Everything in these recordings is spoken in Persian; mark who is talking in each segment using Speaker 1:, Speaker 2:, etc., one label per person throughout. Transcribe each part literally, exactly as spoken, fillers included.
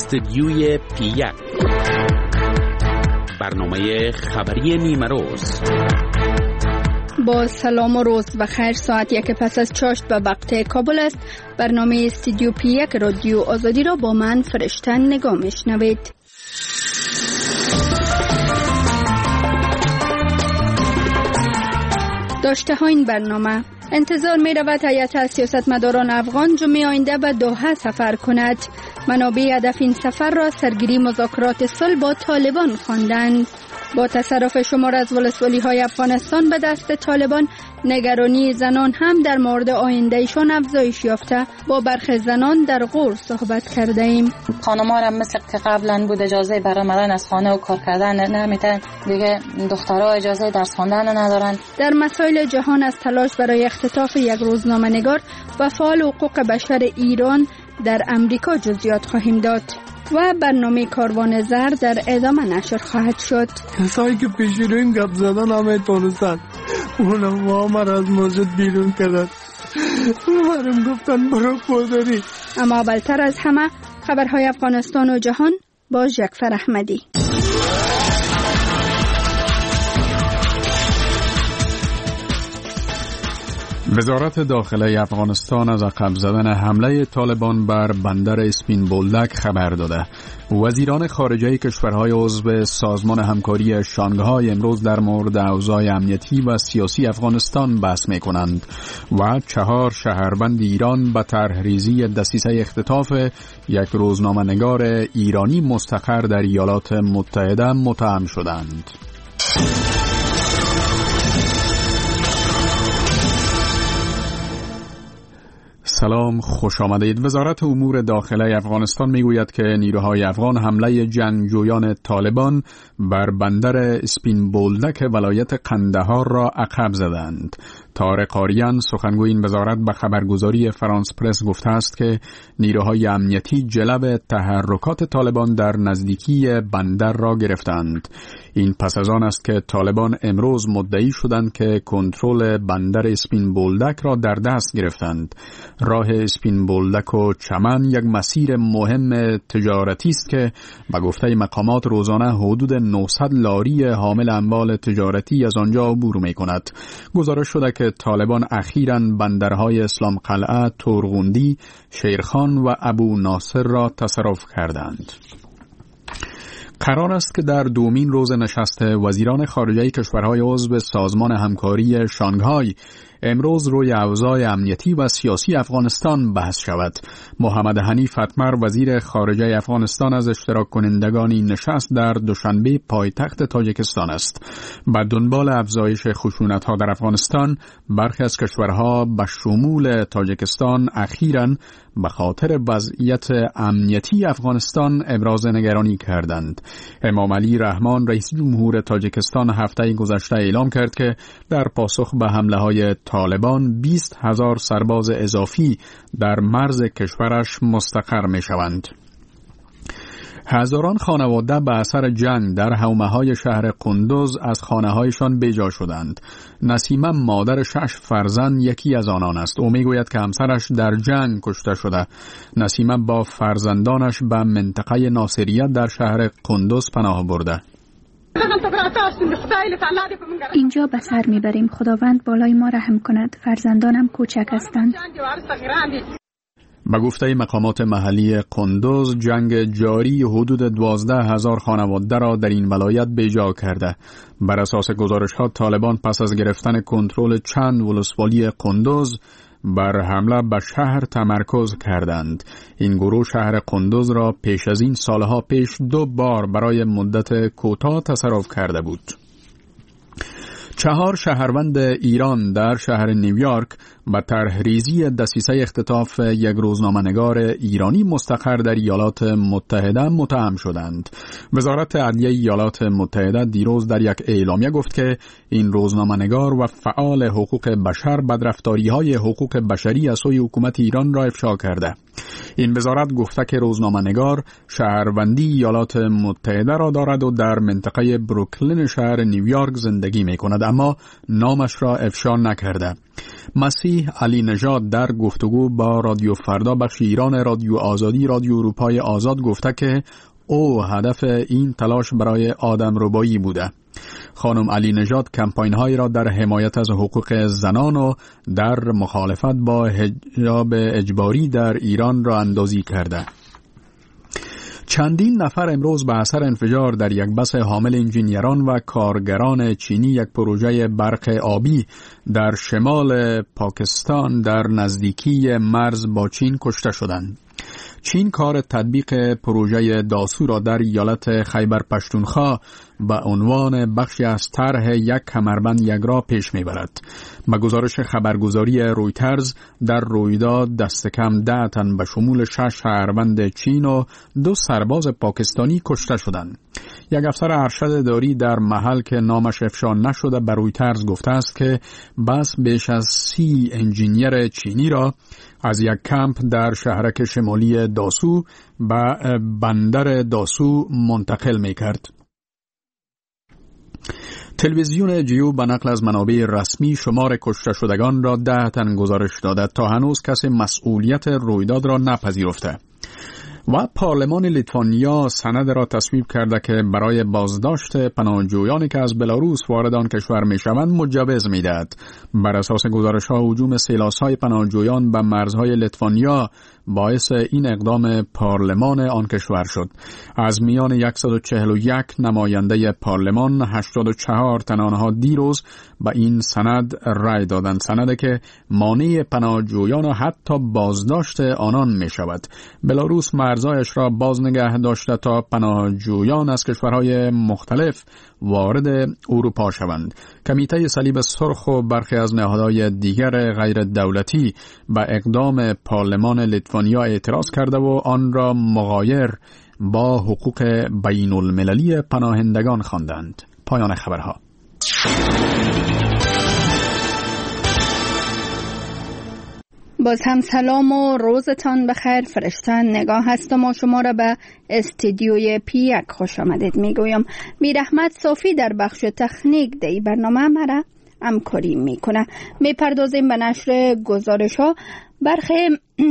Speaker 1: استدیوی پی یک، برنامه خبری نیمه روز.
Speaker 2: با سلام و روز بخیر. ساعت یک پس از چاشت به وقت کابل است. برنامه استدیو پی یک رادیو آزادی را با من فرشته نگاه میشنوید. داشته ها این برنامه: انتظار می رود هیئت سیاستمداران افغان جمعه آینده به دوحه سفر کند. منابع هدف این سفر را سرگیری مذاکرات صلح با طالبان خواندند. با تصرف شمار از ولسوالی های افغانستان به دست طالبان، نگرانی زنان هم در مورد آیندهشان افزایش یافته. با برخی زنان در غور صحبت کرده ایم.
Speaker 3: خانم‌ها هم مثل که قبلا بود اجازه برآمدن از خانه و کار کردن نمیتن، دیگه دخترها اجازه درس خواندن ندارن.
Speaker 2: در مسائل جهان از تلاش برای اختطاف یک روزنامه‌نگار و فعال حقوق بشر ایران در امریکا جزئیات خواهیم داد و برنامه کاروان زر در ادامه نشر خواهد شد.
Speaker 4: کسایی که پیش رو این گپ زدن همه تونستن، اونم وامر از مسجد بیرون کردن، برم گفتن برو پودری.
Speaker 2: اما اولتر از همه خبرهای افغانستان و جهان با جعفر احمدی.
Speaker 5: وزارت داخله افغانستان از عقب زدن حمله طالبان بر بندر اسپین بولدک خبر داده. وزیران خارجه کشورهای عضو سازمان همکاری شانگهای امروز در مورد اوضاع امنیتی و سیاسی افغانستان بحث می‌کنند و چهار شهروند ایران به طرحریزی دسیسه اختطاف یک روزنامه‌نگار ایرانی مستقر در ایالات متحده متهم شدند. سلام، خوش آمدید. وزارت امور داخله افغانستان میگوید که نیروهای افغان حمله جنگجویان طالبان بر بندر اسپین بولدک ولایت قندهار را عقب زدند. طارق آریان سخنگوی این وزارت به خبرگزاری فرانس پرس گفته است که نیروهای امنیتی جلب تحرکات طالبان در نزدیکی بندر را گرفتند. این پس از آن است که طالبان امروز مدعی شدند که کنترل بندر اسپین بولدک را در دست گرفتند. راه اسپین بولدک و چمن یک مسیر مهم تجارتی است که به گفته مقامات روزانه حدود نهصد لاری حامل اموال تجارتی از آنجا عبور می‌کند. گزارش شده که طالبان اخیراً بندرهای اسلام قلعه، تورغوندی، شیرخان و ابو ناصر را تصرف کردند. قرار است که در دومین روز نشست وزیران خارجه کشورهای عضو سازمان همکاری شانگهای امروز روی اوضاع امنیتی و سیاسی افغانستان بحث شود. محمد حنیف اتمر وزیر خارجه افغانستان از اشتراک کنندگان این نشست در دوشنبه پایتخت تاجیکستان است. به دنبال افزایش خشونت‌ها در افغانستان، برخی از کشورها به شمول تاجیکستان اخیراً به خاطر وضعیت امنیتی افغانستان ابراز نگرانی کردند. امام علی رحمان رئیس جمهور تاجیکستان هفته گذشته اعلام کرد که در پاسخ به حمله‌های طالبان بیست هزار سرباز اضافی در مرز کشورش مستقر می شوند. هزاران خانواده به اثر جنگ در حومه‌های شهر قندوز از خانه‌هایشان بیجا شدند. نسیمه مادر شش فرزند یکی از آنان است. او میگوید که همسرش در جنگ کشته شده. نسیمه با فرزندانش به منطقه ناصریه در شهر قندوز پناه برده.
Speaker 6: اینجا به سر میبریم. خداوند بالای ما رحم کند. فرزندانم کوچک هستند.
Speaker 5: به گفته مقامات محلی قندوز، جنگ جاری حدود دوازده هزار خانواده را در این ولایت بیجا کرده. بر اساس گزارش‌ها طالبان پس از گرفتن کنترل چند ولسوالی قندوز بر حمله به شهر تمرکز کردند. این گروه شهر قندوز را پیش از این سالها پیش دو بار برای مدت کوتاه تصرف کرده بود. چهار شهروند ایران در شهر نیویورک به طرحریزی دسیسه اختطاف یک روزنامه‌نگار ایرانی مستقر در ایالات متحده متهم شدند. وزارت عدلیه ایالات متحده دیروز در یک اعلامیه گفت که این روزنامه‌نگار و فعال حقوق بشر بدرفتاری‌های حقوق بشری از سوی حکومت ایران را افشا کرده. این وزارت گفته که روزنامه‌نگار شهروندی ایالات متحده را دارد و در منطقه بروکلین شهر نیویورک زندگی می کند، اما نامش را افشا نکرده. مسیح علی نژاد در گفتگو با رادیو فردا بخش ایران رادیو آزادی رادیو اروپای آزاد گفته که او هدف این تلاش برای آدمربایی بوده. خانم علی نژاد کمپاین‌هایی را در حمایت از حقوق زنان و در مخالفت با حجاب اجباری در ایران را اندازی کرده. چندین نفر امروز به اثر انفجار در یک بس حامل انجینیران و کارگران چینی یک پروژه برق آبی در شمال پاکستان در نزدیکی مرز با چین کشته شدند. چین کار تطبیق پروژه داسو را در ایالت خیبر پشتونخوا به عنوان بخشی از طرح یک کمربند یکرا پیش میبرد. به گزارش خبرگزاری رویترز در رویداد دست کم ده تن به شمول شش شهروند چین و دو سرباز پاکستانی کشته شدند. یک افسر ارشد اداری در محل که نامش افشا نشده به رویترز گفته است که بس بیش از سی انجینیر چینی را از یک کمپ در شهرک شمالی داسو به بندر داسو منتقل می کرد. تلویزیون جیو به نقل از منابع رسمی شمار کشته شدگان را ده تن گزارش داده تا هنوز کسی مسئولیت رویداد را نپذیرفته. و پارلمان لیتوانیا سند را تصویب کرده که برای بازداشت پناهجویانی که از بلاروس وارد آن کشور میشوند مجوز میدهد. بر اساس گزارش‌ها هجوم سیلاس‌های پناهجویان به مرزهای لیتوانیا باعث این اقدام پارلمان آن کشور شد. از میان صد و چهل و یک نماینده پارلمان هشتاد و چهار تن آنها دیروز به این سند رأی دادند، سندی که مانع پناهجویان و حتی بازداشت آنان می شود. بلاروس مرزهایش را باز نگه داشته تا پناهجویان از کشورهای مختلف وارد اروپا شوند. کمیته صلیب سرخ و برخی از نهادهای دیگر غیر دولتی به اقدام پارلمان لیتوانیا اعتراض کرده و آن را مغایر با حقوق بین المللی پناهندگان خواندند. پایان خبرها.
Speaker 2: باز هم سلام و روزتان بخیر. فرشتن نگاه هستم و شما را به استودیوی پی یک خوش آمدید میگویم. میر احمد صافی در بخش تکنیک دی برنامه مرا همکاری میکنه. میپردازیم به نشر گزارش ها. برخی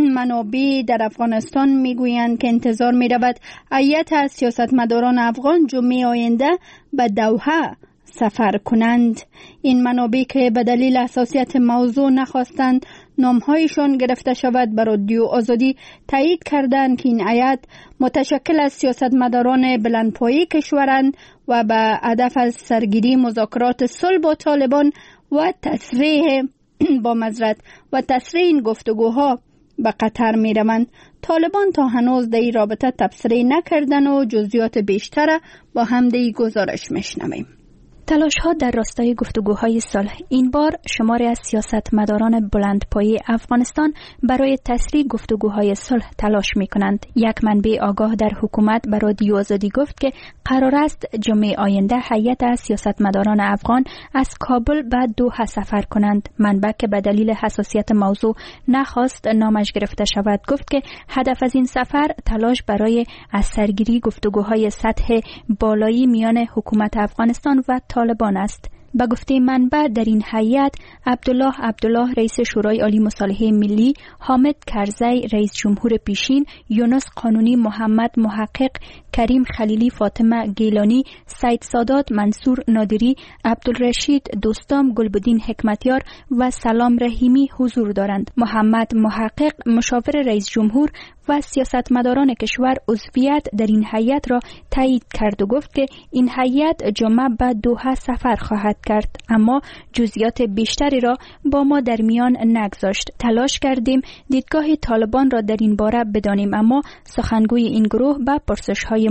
Speaker 2: منابع در افغانستان میگویند که انتظار میرود هیئت از سیاستمداران افغان جمعه آینده به دوحه سفر کنند. این منابع که به دلیل حساسیت موضوع نخواستند نامهایشان گرفته شود بر رادیو آزادی تایید کردند که این هیئت متشکل از سیاستمداران بلندپایه کشورند و به هدف از سرگیری مذاکرات صلح با طالبان و تسریع با معذرت و تسریع این گفتگوها به قطر می روند. طالبان تا هنوز در این رابطه تبصره نکردن و جزئیات بیشتر با هم در گزارش میشنویم.
Speaker 6: تلاش ها در راستای گفتگوهای صلح. این بار شماری از سیاستمداران بلندپایه افغانستان برای تسریع گفتگوهای صلح تلاش می کنند. یک منبع آگاه در حکومت به رادیو آزادی گفت که قرار است جمعه آینده هیئت از سیاستمداران افغان از کابل به دوحه سفر کنند. منبع که به دلیل حساسیت موضوع نخواست نامش گرفته شود گفت که هدف از این سفر تلاش برای از سرگیری گفتگوهای سطح بالایی میان حکومت افغانستان و طالبان است. به گفته منبع در این هیئت عبدالله عبدالله رئیس شورای عالی مصالحه ملی، حامد کرزی رئیس جمهور پیشین، یونس قانونی، محمد محقق، کریم خلیلی، فاطمه گیلانی، سید سادات، منصور نادری، عبدالرشید دوستام، گلبدین حکمتیار و سلام رحیمی حضور دارند. محمد محقق مشاور رئیس جمهور و سیاستمداران کشور عضویت در این هیئت را تایید کرد و گفت که این هیئت جمعه به دوحه سفر خواهد کرد، اما جزئیات بیشتری را با ما در میان نگذاشت. تلاش کردیم دیدگاه طالبان را در این باره بدانیم، اما سخنگوی این گروه به پرسش‌های ما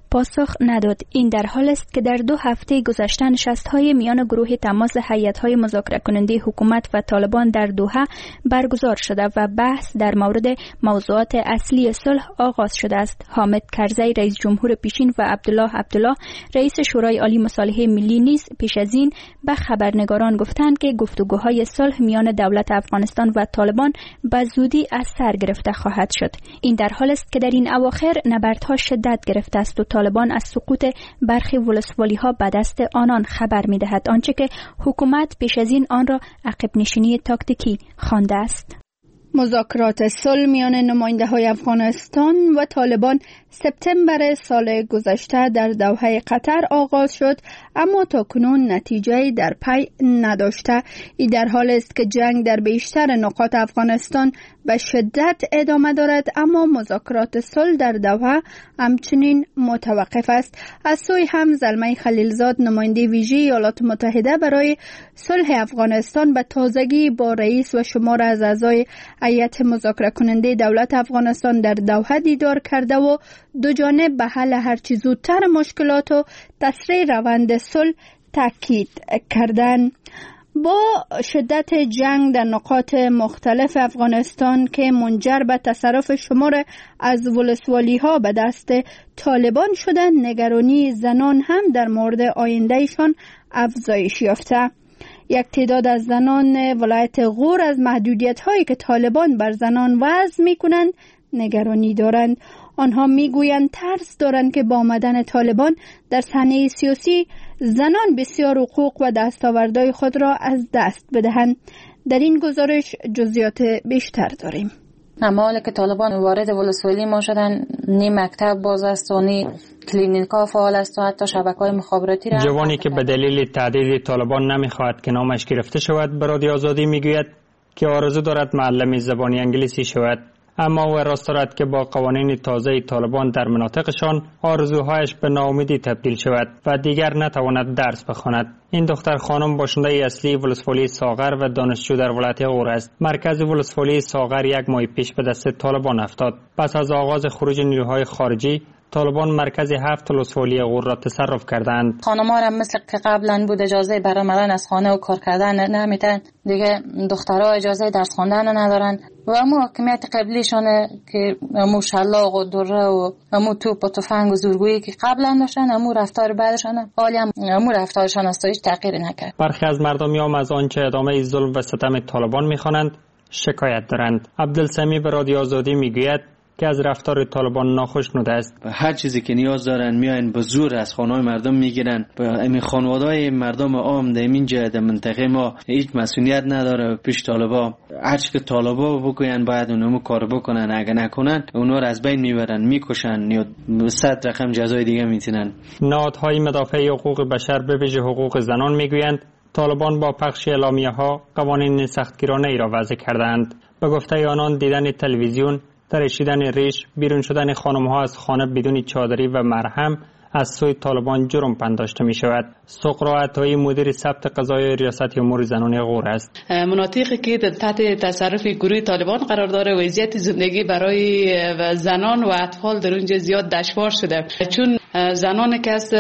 Speaker 6: پاسخ نداد. این در حال است که در دو هفته گذشته نشست‌های میان گروه تماس هیئت‌های مذاکره کننده حکومت و طالبان در دوحه برگزار شده و بحث در مورد موضوعات اصلی صلح آغاز شده است. حامد کرزی رئیس جمهور پیشین و عبدالله عبدالله رئیس شورای عالی مصالحه ملی نیز پیش از این به خبرنگاران گفتند که گفتگوهای صلح میان دولت افغانستان و طالبان به زودی از سر گرفته خواهد شد. این در حال است که در این اواخر نبردها شدت گرفته است و طالبان از سقوط برخی ولسوالی‌ها به دست آنان خبر می‌دهد، آنچه که حکومت پیش از این آن را عقب نشینی تاکتیکی خوانده است.
Speaker 2: مذاکرات صلح میان نماینده‌های افغانستان و طالبان سپتامبر سال گذشته در دوحه قطر آغاز شد، اما تاکنون نتیجه در پی نداشته. این در حال است که جنگ در بیشتر نقاط افغانستان به شدت ادامه دارد، اما مذاکرات صلح در دوحه همچنین متوقف است. از سوی هم زلمه خلیلزاد نماینده ویژه ایالات متحده برای صلح افغانستان به تازگی با رئیس و شمار از اعضای هیئت مذاکره کننده دولت افغانستان در دوحه دیدار کرده و دو جانب به حل هرچی زودتر مشکلات و تسریع روند صلح تاکید کردند. با شدت جنگ در نقاط مختلف افغانستان که منجر به تصرف شمار از ولسوالی‌ها به دست طالبان شده، نگرانی زنان هم در مورد آیندهشان افزایش یافته. یک تعداد از زنان ولایت غور از محدودیت‌هایی که طالبان بر زنان وضع می‌کنند نگرانی دارند. آنها میگویند ترس دارند که با آمدن طالبان در صحنه سیاسی زنان بسیار حقوق و دستاوردهای خود را از دست بدهند. در این گزارش جزئیات بیشتر داریم.
Speaker 3: اما حالا که طالبان وارد ولسوالی ما شدن، نی مکتب باز است و نی کلینیکا فعال است و حتی شبکه‌های مخابراتی را.
Speaker 7: جوانی که به دلیل تهدید طالبان نمیخواهد که نامش گرفته شود، به رادیو آزادی میگوید که آرزو دارد معلم زبان انگلیسی شود، اما او راست دارد که با قوانین تازه طالبان در مناطقشان آرزوهایش به ناامیدی تبدیل شود و دیگر نتواند درس بخواند. این دختر خانم باشنده اصلی ولسوالی ساغر و دانشجو در ولایت غور است. مرکز ولسوالی ساغر یک ماه پیش به دست طالبان افتاد. پس از آغاز خروج نیروهای خارجی، طالبان مرکز هفت ولسوالی غور را تصرف کردند.
Speaker 3: خانم‌ها را مثل که قبلا بود اجازه برای آمدن از خانه و کار کردن نمیتن، دیگه دخترها اجازه درس خواندن ندارن و امو حکمیت قبلیشونه که امو شلاق و دره و امو توپ و تفنگ و زورگویی که قبلا داشتن، امو رفتار بعدشونه، حالی هم امو رفتارشان است و هیچ تغییری نکرد.
Speaker 7: برخی از مردمی هم از آنچه ادامه ظلم و ستم طالبان میخوانند شکایت دارند. عبدالسمی به رادیو آزادی میگوید که از رفتار طالبان ناخوشنود است.
Speaker 8: هر چیزی که نیاز دارن میاین به زور از خانه‌های مردم میگیرن. همین خانواده‌های مردم عام در این جهت منطقه ما هیچ مسئولیت نداره پیش طالبا. هر چی که طالبا بگوین باید اونمو کار بکنن، اگه نکنن اونا رو از بین میبرن، میکشن یا صد رقم جزای دیگه میتونن.
Speaker 7: نهادهای مدافع حقوق بشر به ویژه حقوق زنان میگویند طالبان با پخش اعلامیه‌ها قوانین سختگیرانه ای را وضع کردند. به گفته آنان دیدن تلویزیون، تراشیدن ریش، بیرون شدن خانم‌ها از خانه بدون چادری و مرهم از سوی طالبان جرم پنداشته می شود. سقرا عطایی مدیر ثبت قضای ریاست امور زنان غور است.
Speaker 9: مناطقی که تحت تصرف گروه طالبان قرار داره وضعیت زندگی برای زنان و اطفال در اونجا زیاد دشوار شده، چون زنانی که از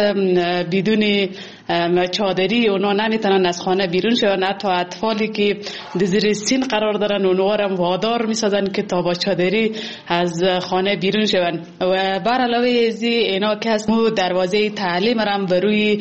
Speaker 9: بدون چادری اونا نمیتونن از خانه بیرون شون، حتی اطفالی که در زیر سن قرار دارن اونها را وادار میسازن که تا با چادری از خانه بیرون شون. و بر علاوه از اینا که از دروازه تعلیم را بروی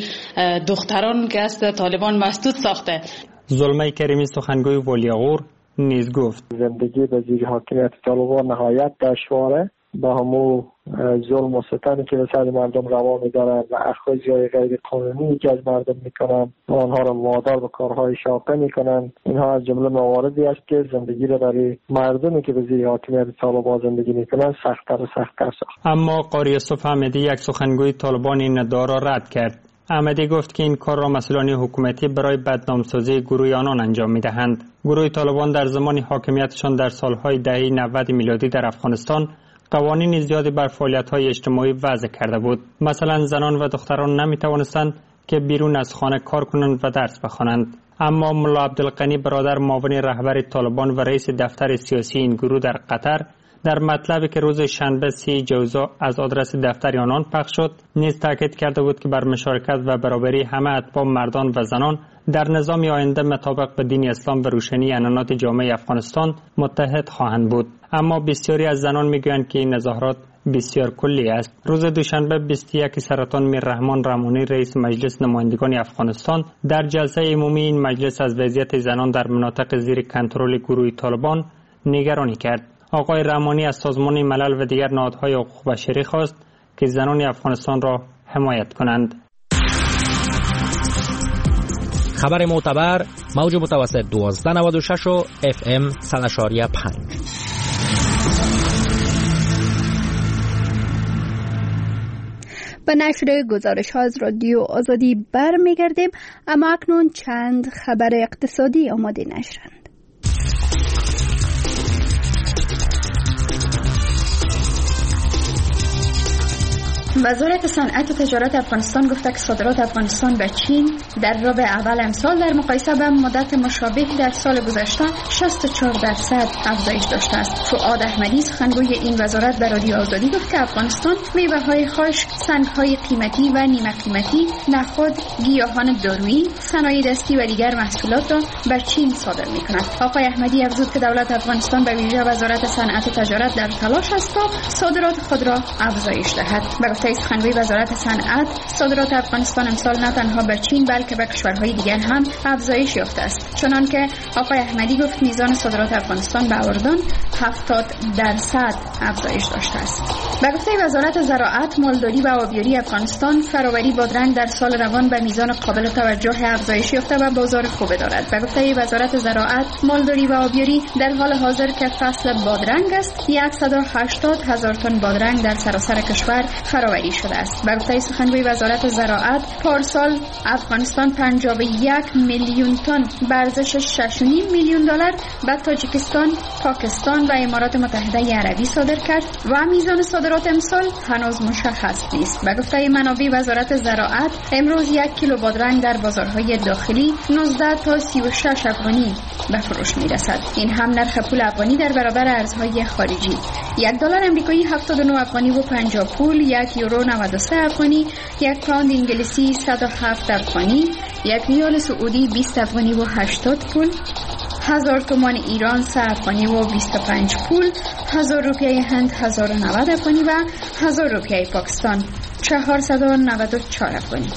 Speaker 9: دختران که از طالبان مسدود ساخته.
Speaker 7: زلمه کریمی سخنگوی ولایت غور نیز گفت
Speaker 10: زندگی به زیر حاکمیت طالبان نهایت دشواره، با همو ظلم و ستمی که به سر مردم روا می‌دارند و اخراج‌های غیر قانونی که از مردم می‌کنند و آنها را وادار به کارهای شاقه می‌کنند، اینها از جمله مواردی است که زندگی را برای مردمی که به زیر حاکمیت طالبان زندگی می‌کنند سخت‌تر و سخت‌تر ساخت.
Speaker 7: اما قاری یوسف احمدی یک سخنگوی طالبان این ادعا را رد کرد. احمدی گفت که این کار را مسئولان حکومتی برای بدنامسازی گروه آنان انجام می‌دهند. گروه طالبان در زمان حاکمیتشان در سالهای دهه نود میلادی در افغانستان قوانین زیادی بر فعالیت‌های اجتماعی وضع کرده بود. مثلا زنان و دختران نمی‌توانستند که بیرون از خانه کار کنند و درس بخوانند. اما ملا عبدالغنی برادر معاون رهبر طالبان و رئیس دفتر سیاسی این گروه در قطر در مطلبی که روز شنبه سی جوزا از آدرس دفتر آنان پخش شد نیز تاکید کرده بود که بر مشارکت و برابری همه اتباع مردان و زنان در نظام آینده مطابق به دین اسلام و روشنی عنعنات جامعه افغانستان متحد خواهند بود. اما بسیاری از زنان میگویند که این تظاهرات بسیار کلی است. روز دوشنبه بیست و یک سرطان میر رحمان رحمانی رئیس مجلس نمایندگان افغانستان در جلسه عمومی این مجلس از وضعیت زنان در مناطق زیر کنترل گروه طالبان نگرانی کرد. آقای رحمانی از سازمان ملل و دیگر نهادهای حقوق بشری خواست که زنان افغانستان را حمایت کنند.
Speaker 11: خبر معتبر موج متوسط دوازده نود و شش و اف ام صد و پنج.
Speaker 2: به نشر گزارش ها از رادیو آزادی برمیگردیم، اما اکنون چند خبر اقتصادی آماده نشرند. وزارت صنعت و تجارت افغانستان گفته که صادرات افغانستان به چین در ربع اول امسال در مقایسه با مدت مشابه در سال گذشته شصت و چهار درصد افزایش داشته است. فؤاد احمدی سخنگوی این وزارت به رادیو آزادی گفت که افغانستان میوه‌های خشک، سنگ‌های قیمتی و نیمه قیمتی، نخود، گیاهان دارویی، صنایع دستی و دیگر محصولات را بر چین صادر می‌کند. آقای احمدی افزود که دولت افغانستان به ویژه وزارت صنعت و تجارت در تلاش است تا صادرات خود را افزایش دهد. سخنگوی وزارت صنعت، صادرات افغانستان امسال نه تنها به چین بلکه به کشورهای دیگر هم افزایش یافته است. چنانکه آقای احمدی گفت میزان صادرات افغانستان به اردن هفتاد درصد افزایش داشته است. به گفته وزارت زراعت، مالداری و آبیاری افغانستان فراوری بادرنگ در سال روان به میزان قابل توجه افزایش یافته و بازار خوب دارد. به گفته وزارت زراعت، مالداری و آبیاری در حال حاضر که فصل بادرنگ است، صد و هشتاد هزار تن بادرنگ در سراسر کشور فراوری شده است. به گفته سخنگوی وزارت زراعت، پارسال افغانستان پنجاه و یک میلیون تن به ارزش شش و نیم میلیون دلار به تاجیکستان، پاکستان و امارات متحده عربی صادر کرد و میزان صادرات امسال هنوز مشخص نیست. به گفته منابع وزارت زراعت، امروز یک کیلو بادرنگ در بازارهای داخلی نوزده تا سی و شش افغانی به فروش میرسد. این هم نرخ پول افغانی در برابر ارزهای خارجی. یک دلار امریکایی هفتاد و نه افغانی و پنجاه پول، یک یورو نود و سه افغانی، یک پوند انگلیسی صد و هفت افغانی، یک ریال سعودی بیست افغانی و هشتاد پول، هزار تومان ایران سه افغانی و بیست و پنج پول، هزار روپیه هند هزار و نود افغانی و هزار روپیه پاکستان چهارصد و نود و چهار افغانی.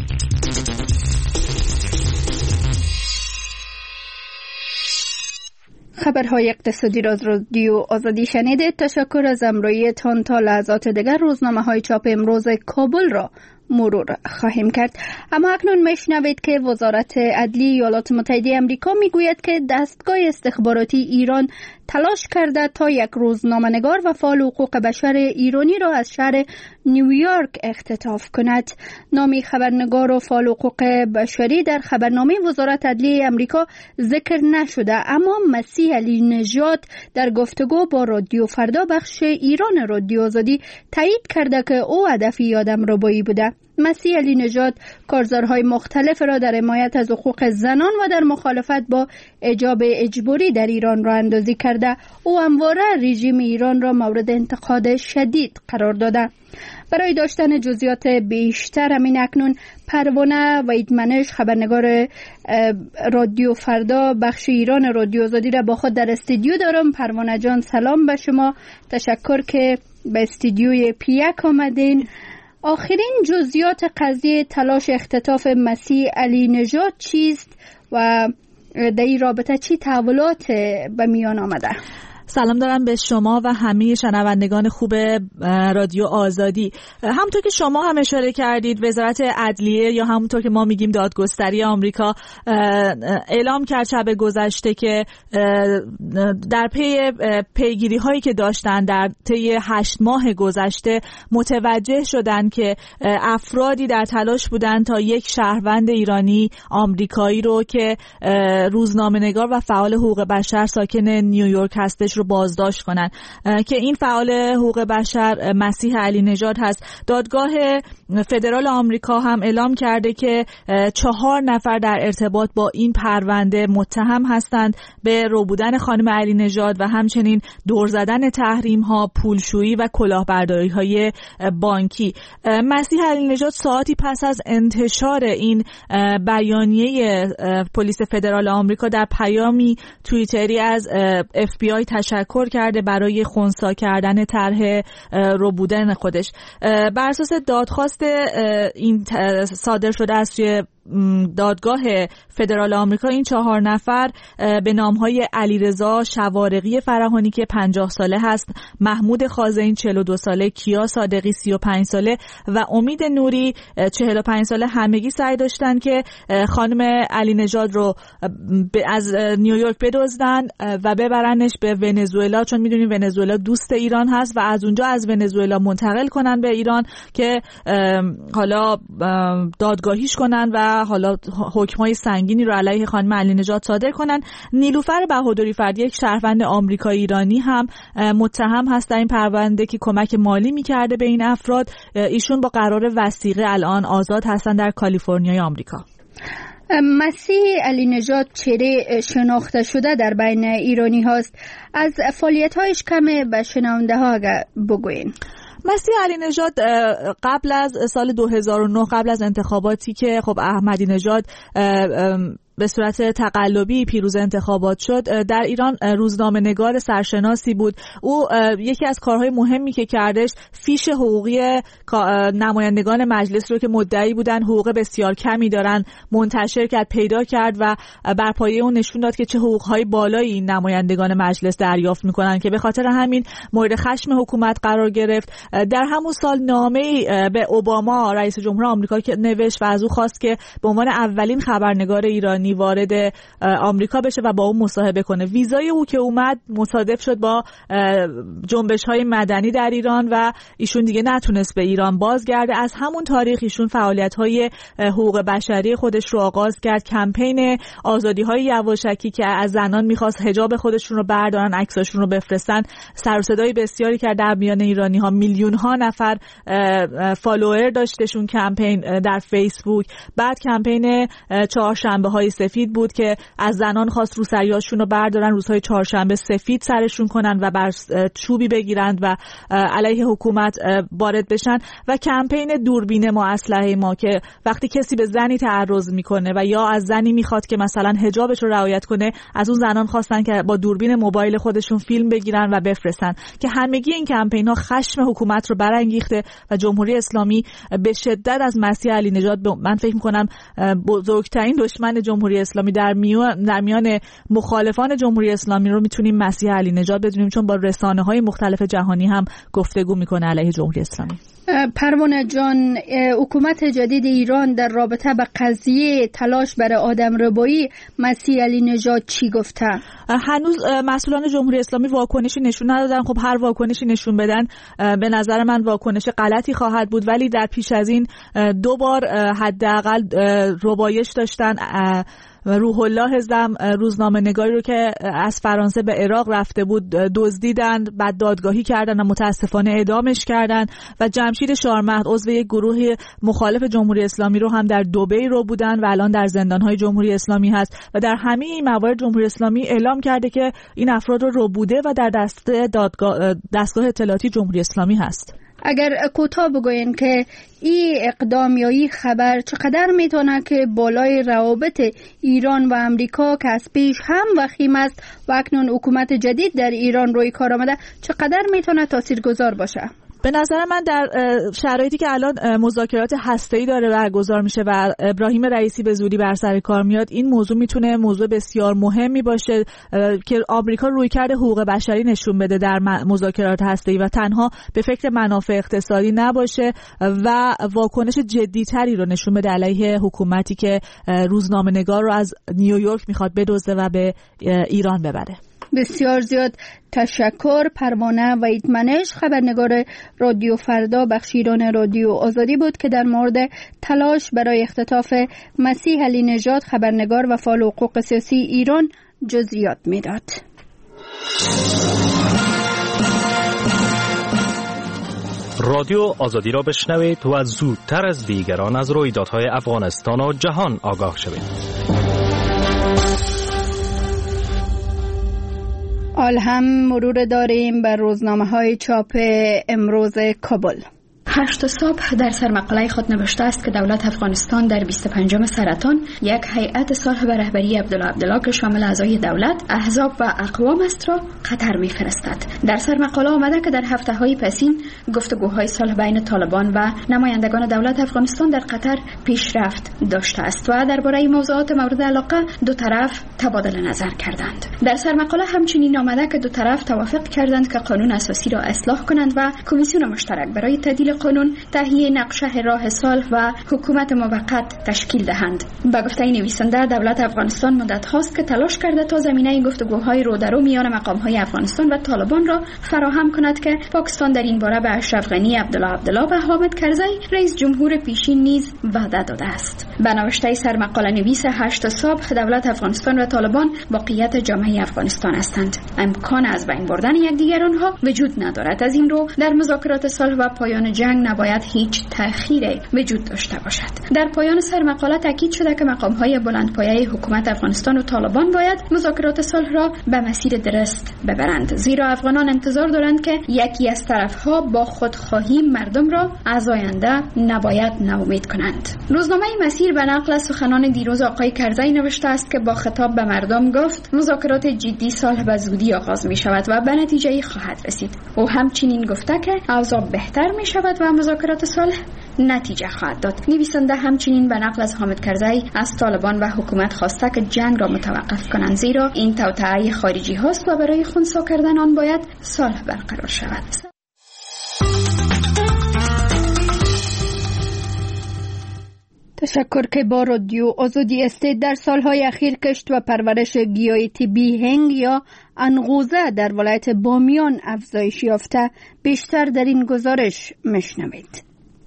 Speaker 2: خبرهای اقتصادی را از رادیو آزادی شنیدید. تشکر از همراهیتان. تا لحظات دیگر روزنامه‌های چاپ امروز کابل را مرور خواهیم کرد. اما اکنون میشنوید که وزارت عدلیه ایالات متحده آمریکا میگوید که دستگاه استخباراتی ایران تلاش کرده تا یک روزنامه‌نگار و فعال حقوق بشر ایرانی را از شهر نیویورک اختطاف کند. نام خبرنگار و فعال حقوق بشری در خبرنامه وزارت عدلیه آمریکا ذکر نشده، اما مسیح علی نژاد در گفتگو با رادیو فردا بخش ایران رادیو آزادی تایید کرده که او هدف آدمربایی بوده. مسیح علی نژاد کارزارهای مختلف را در حمایت از حقوق زنان و در مخالفت با حجاب اجباری در ایران را اندازی کرده. او همواره رژیم ایران را مورد انتقاد شدید قرار داده. برای داشتن جزئیات بیشتر همین اکنون پروانه ویدمنش خبرنگار رادیو فردا بخش ایران رادیو آزادی را با خود در استودیو دارم. پروانه جان سلام به شما، تشکر که به استودیوی پیک آمدین. آخرین جزئیات قضیه تلاش اختطاف مسیح علی نژاد چیست و در این رابطه چی تحولات به میان آمده؟
Speaker 12: سلام دارم به شما و همه شنوندگان خوب رادیو آزادی. همونطور که شما هم اشاره کردید، وزارت عدلیه یا همونطور که ما میگیم دادگستری آمریکا اعلام کرد شب گذشته که در پی پیگیری هایی که داشتن در طی هشت ماه گذشته متوجه شدن که افرادی در تلاش بودن تا یک شهروند ایرانی آمریکایی رو که روزنامه‌نگار و فعال حقوق بشر ساکن نیویورک هستش رو بازداشت کنن که این فعال حقوق بشر مسیح علی نژاد هست. دادگاه فدرال آمریکا هم اعلام کرده که چهار نفر در ارتباط با این پرونده متهم هستند به ربودن خانم علی نژاد و همچنین دور زدن تحریم ها، پولشویی و کلاهبرداری های بانکی. مسیح علی نژاد ساعتی پس از انتشار این بیانیه پلیس فدرال آمریکا در پیامی توییتری از اف بی آی تشکر کرده برای خنثی کردن طرح ربودن خودش. بر اساس دادخواست این صادر شده از سوی دادگاه فدرال آمریکا، این چهار نفر به نامهای علیرضا شوارقی فرهانی که پنجاه ساله هست، محمود خازین چهل و دو ساله، کیا صادقی سی و پنج ساله و امید نوری چهل و پنج ساله همگی سعی داشتن که خانم علی نژاد رو از نیویورک بدزدن و ببرنش به ونزوئلا، چون میدونیم ونزوئلا دوست ایران هست، و از اونجا از ونزوئلا منتقل کنن به ایران که حالا دادگاهیش کنن و حالا حکم‌های سنگینی رو علیه خانم علی نژاد صادر کنن. نیلوفر بهادری فرد، یک شهروند آمریکایی ایرانی هم متهم هست در این پرونده که کمک مالی می‌کرده به این افراد. ایشون با قرار وثیقه الان آزاد هستن در کالیفرنیای آمریکا.
Speaker 2: مسیح علی نژاد چهره شناخته شده در بین ایرانی هاست. از فعالیت‌هایش کمی به شنونده ها بگوین.
Speaker 12: مسیح علی نژاد قبل از سال دو هزار و نه، قبل از انتخاباتی که خب احمدی نژاد به صورت تقلبی پیروز انتخابات شد، در ایران روزنامه نگار سرشناسی بود. او یکی از کارهای مهمی که کردش فیش حقوقی نمایندگان مجلس رو که مدعی بودن حقوق بسیار کمی دارن منتشر کرد، پیدا کرد و بر پایه اون نشون داد که چه حقوقهای بالایی این نمایندگان مجلس دریافت میکنن که به خاطر همین مورد خشم حکومت قرار گرفت. در همون سال نامه‌ای به اوباما رئیس جمهور آمریکا که نوشت و از او خواست که به عنوان اولین خبرنگار ایرانی وارد آمریکا بشه و با اون مصاحبه کنه. ویزای او که اومد مصادف شد با جنبش‌های مدنی در ایران و ایشون دیگه نتونست به ایران بازگرده. از همون تاریخ ایشون فعالیت‌های حقوق بشری خودش رو آغاز کرد. کمپین آزادی‌های یواشکی که از زنان می‌خواست حجاب خودشون رو بردارن، عکساشون رو بفرستن، سر و صدای بسیاری کرد در میان ایرانی‌ها. میلیون‌ها نفر فالوور داشتشون کمپین در فیسبوک. بعد کمپین چهارشنبه‌های سفید بود که از زنان خواست روسریاشون رو بردارن، روزهای چهارشنبه سفید سرشون کنن و بر چوبی بگیرند و علیه حکومت وارد بشن. و کمپین دوربین ما اسلحه ما که وقتی کسی به زنی تعرض میکنه و یا از زنی میخواد که مثلا حجابش رو رعایت کنه، از اون زنان خواستن که با دوربین موبایل خودشون فیلم بگیرن و بفرستن، که همگی این کمپین ها خشم حکومت رو برانگیخته و جمهوری اسلامی به شدت از مسیح علی نژاد، من فکر میکنم بزرگترین دشمن جمهوری اسلامی در میان در میان مخالفان جمهوری اسلامی رو میتونیم مسیح علی نژاد بدونیم، چون با رسانه‌های مختلف جهانی هم گفتگو میکنه علیه جمهوری اسلامی.
Speaker 2: پروانه جان، حکومت جدید ایران در رابطه با قضیه تلاش برای آدمربایی مسیح علی نژاد چی گفته؟
Speaker 12: هنوز مسئولان جمهوری اسلامی واکنشی نشون ندادن. خب هر واکنشی نشون بدن به نظر من واکنش غلطی خواهد بود، ولی در پیش از این دو بار حداقل ربایش داشتن. روح الله زم روزنامه نگاری رو که از فرانسه به عراق رفته بود دزدیدن، بعد دادگاهی کردن و متاسفانه اعدامش کردن. و جمشید شارمهد عضو یک گروه مخالف جمهوری اسلامی رو هم در دبی رو بودن و الان در زندان‌های جمهوری اسلامی هست. و در همه این موارد جمهوری اسلامی اعلام کرده که این افراد رو ربوده و در دست دادگاه دستگاه اطلاعاتی جمهوری اسلامی هست.
Speaker 2: اگر کوتاه بگوین که این اقدام یا این خبر چقدر میتونه که بالای روابط ایران و امریکا که از پیش هم وخیم است و اکنون حکومت جدید در ایران روی کار آمده، چقدر میتونه تاثیرگذار باشه؟
Speaker 12: به نظر من در شرایطی که الان مذاکرات هسته‌ای داره برگزار میشه و ابراهیم رئیسی به زودی بر سر کار میاد، این موضوع میتونه موضوع بسیار مهمی باشه که آمریکا رویکرد حقوق بشری نشون بده در مذاکرات هسته‌ای و تنها به فکر منافع اقتصادی نباشه و واکنش جدی‌تری رو نشون بده علیه حکومتی که روزنامه‌نگار رو از نیویورک میخواد بدزده و به ایران ببره.
Speaker 2: بسیار زیاد تشکر. پروانه وحیدمنش، خبرنگار رادیو فردا بخش ایران رادیو آزادی بود که در مورد تلاش برای اختطاف مسیح علی نژاد خبرنگار و فعال حقوق سیاسی ایران جزئیات میداد.
Speaker 11: رادیو آزادی را بشنوید و زودتر از دیگران از رویدادهای افغانستان و جهان آگاه شوید.
Speaker 2: حال هم مرور داریم بر روزنامه‌های چاپ امروز کابل. هشت صبح در سرمقاله خود نوشته است که دولت افغانستان در بیست و پنجم سرطان یک هیئت صلح به رهبری عبدالله عبدالله که شامل اعضای دولت، احزاب و اقوام است را قطر می‌فرستد. در سرمقاله آمده که در هفته‌های پسین گفتگوهای صلح بین طالبان و نمایندگان دولت افغانستان در قطر پیشرفت داشته است و درباره موضوعات مورد علاقه دو طرف تبادل نظر کردند. در سرمقاله همچنین آمده که دو طرف توافق کردند که قانون اساسی را اصلاح کنند و کمیسیون مشترک برای تعدیل قانون، تهیه نقشه راه صلح و حکومت موقت تشکیل دهند. با گفته نویسنده، دولت افغانستان مدت هاست که تلاش کرده تا زمینه گفتگوهای رودرو میان مقام‌های افغانستان و طالبان را فراهم کند که پاکستان در این باره به اشرف غنی، عبدالله عبدالله و حامد کرزی رئیس جمهور پیشین نیز وعده داده است. به نوشته سرمقاله نویس هشت صبح، دولت افغانستان و طالبان واقعیت جامعه افغانستان هستند. امکان از بین بردن یکدیگر آنها وجود ندارد. از این رو در مذاکرات صلح و پایان جنگ نباید هیچ تأخیری وجود داشته باشد. در پایان سرمقاله تاکید شده که مقام‌های بلندپایه حکومت افغانستان و طالبان باید مذاکرات صلح را به مسیر درست ببرند، زیرا افغانان انتظار دارند که یکی از طرف‌ها با خودخواهی مردم را از آینده نباید ناامید کنند. روزنامه مسیر به نقل از سخنان دیروز آقای کرزی نوشته است که با خطاب به مردم گفت مذاکرات جدی صلح به زودی آغاز می شود و به نتیجه‌ای خواهد رسید. او همچنین گفته که اوضاع بهتر می شود و مذاکرات صلح نتیجه خواهد داد. نویسنده همچنین به نقل از حامد کرزی از طالبان و حکومت خواسته که جنگ را متوقف کنند، زیرا این توطئه خارجی هاست و برای خنثی کردن آن باید صلح برقرار شود. تشکر که با رادیو آزادی استید. در سالهای اخیر کشت و پرورش گیاه طبی هنگ یا انقوزه در ولایت بامیان افزایش یافته. بیشتر در این گزارش میشنوید.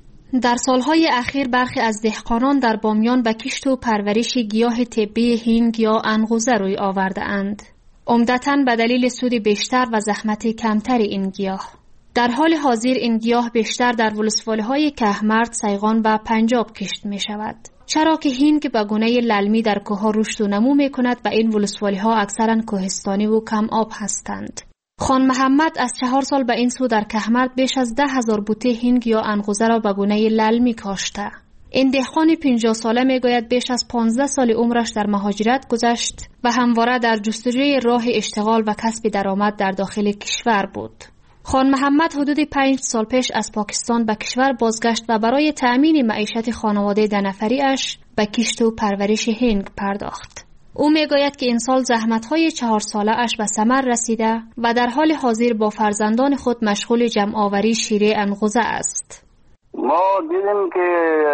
Speaker 13: در سالهای اخیر برخی از دهقانان در بامیان به کشت و پرورش گیاه طبی هنگ یا انقوزه روی آورده اند. عمدتاً به دلیل سود بیشتر و زحمت کمتر این گیاه. در حال حاضر این گیاه بیشتر در ولسوالی‌های کهمرد، سیغان و پنجاب کشت می شود. چرا که هنگ به گونه للمی در کوه‌ها رشد و نمو می کند و این ولسوالی‌ها اکثراً کوهستانی و کم آب هستند. خان محمد از چهار سال به این سو در کهمرد بیش از ده هزار بوته هنگ یا انقوزه را به گونه للمی کاشته. این دهقان پنجاه ساله می گوید بیش از پانزده سال عمرش در مهاجرت گذشت و همواره در جستجوی راه اشتغال و کسب درآمد در داخل کشور بود. خان محمد حدود پنج سال پیش از پاکستان به کشور بازگشت و برای تأمین معیشت خانواده ده نفریش به کشت و پرورش هنگ پرداخت. او میگوید که این سال زحمت‌های چهار ساله اش به ثمر رسیده و در حال حاضر با فرزندان خود مشغول جمع آوری شیره انقوزه است.
Speaker 14: ما دیدیم که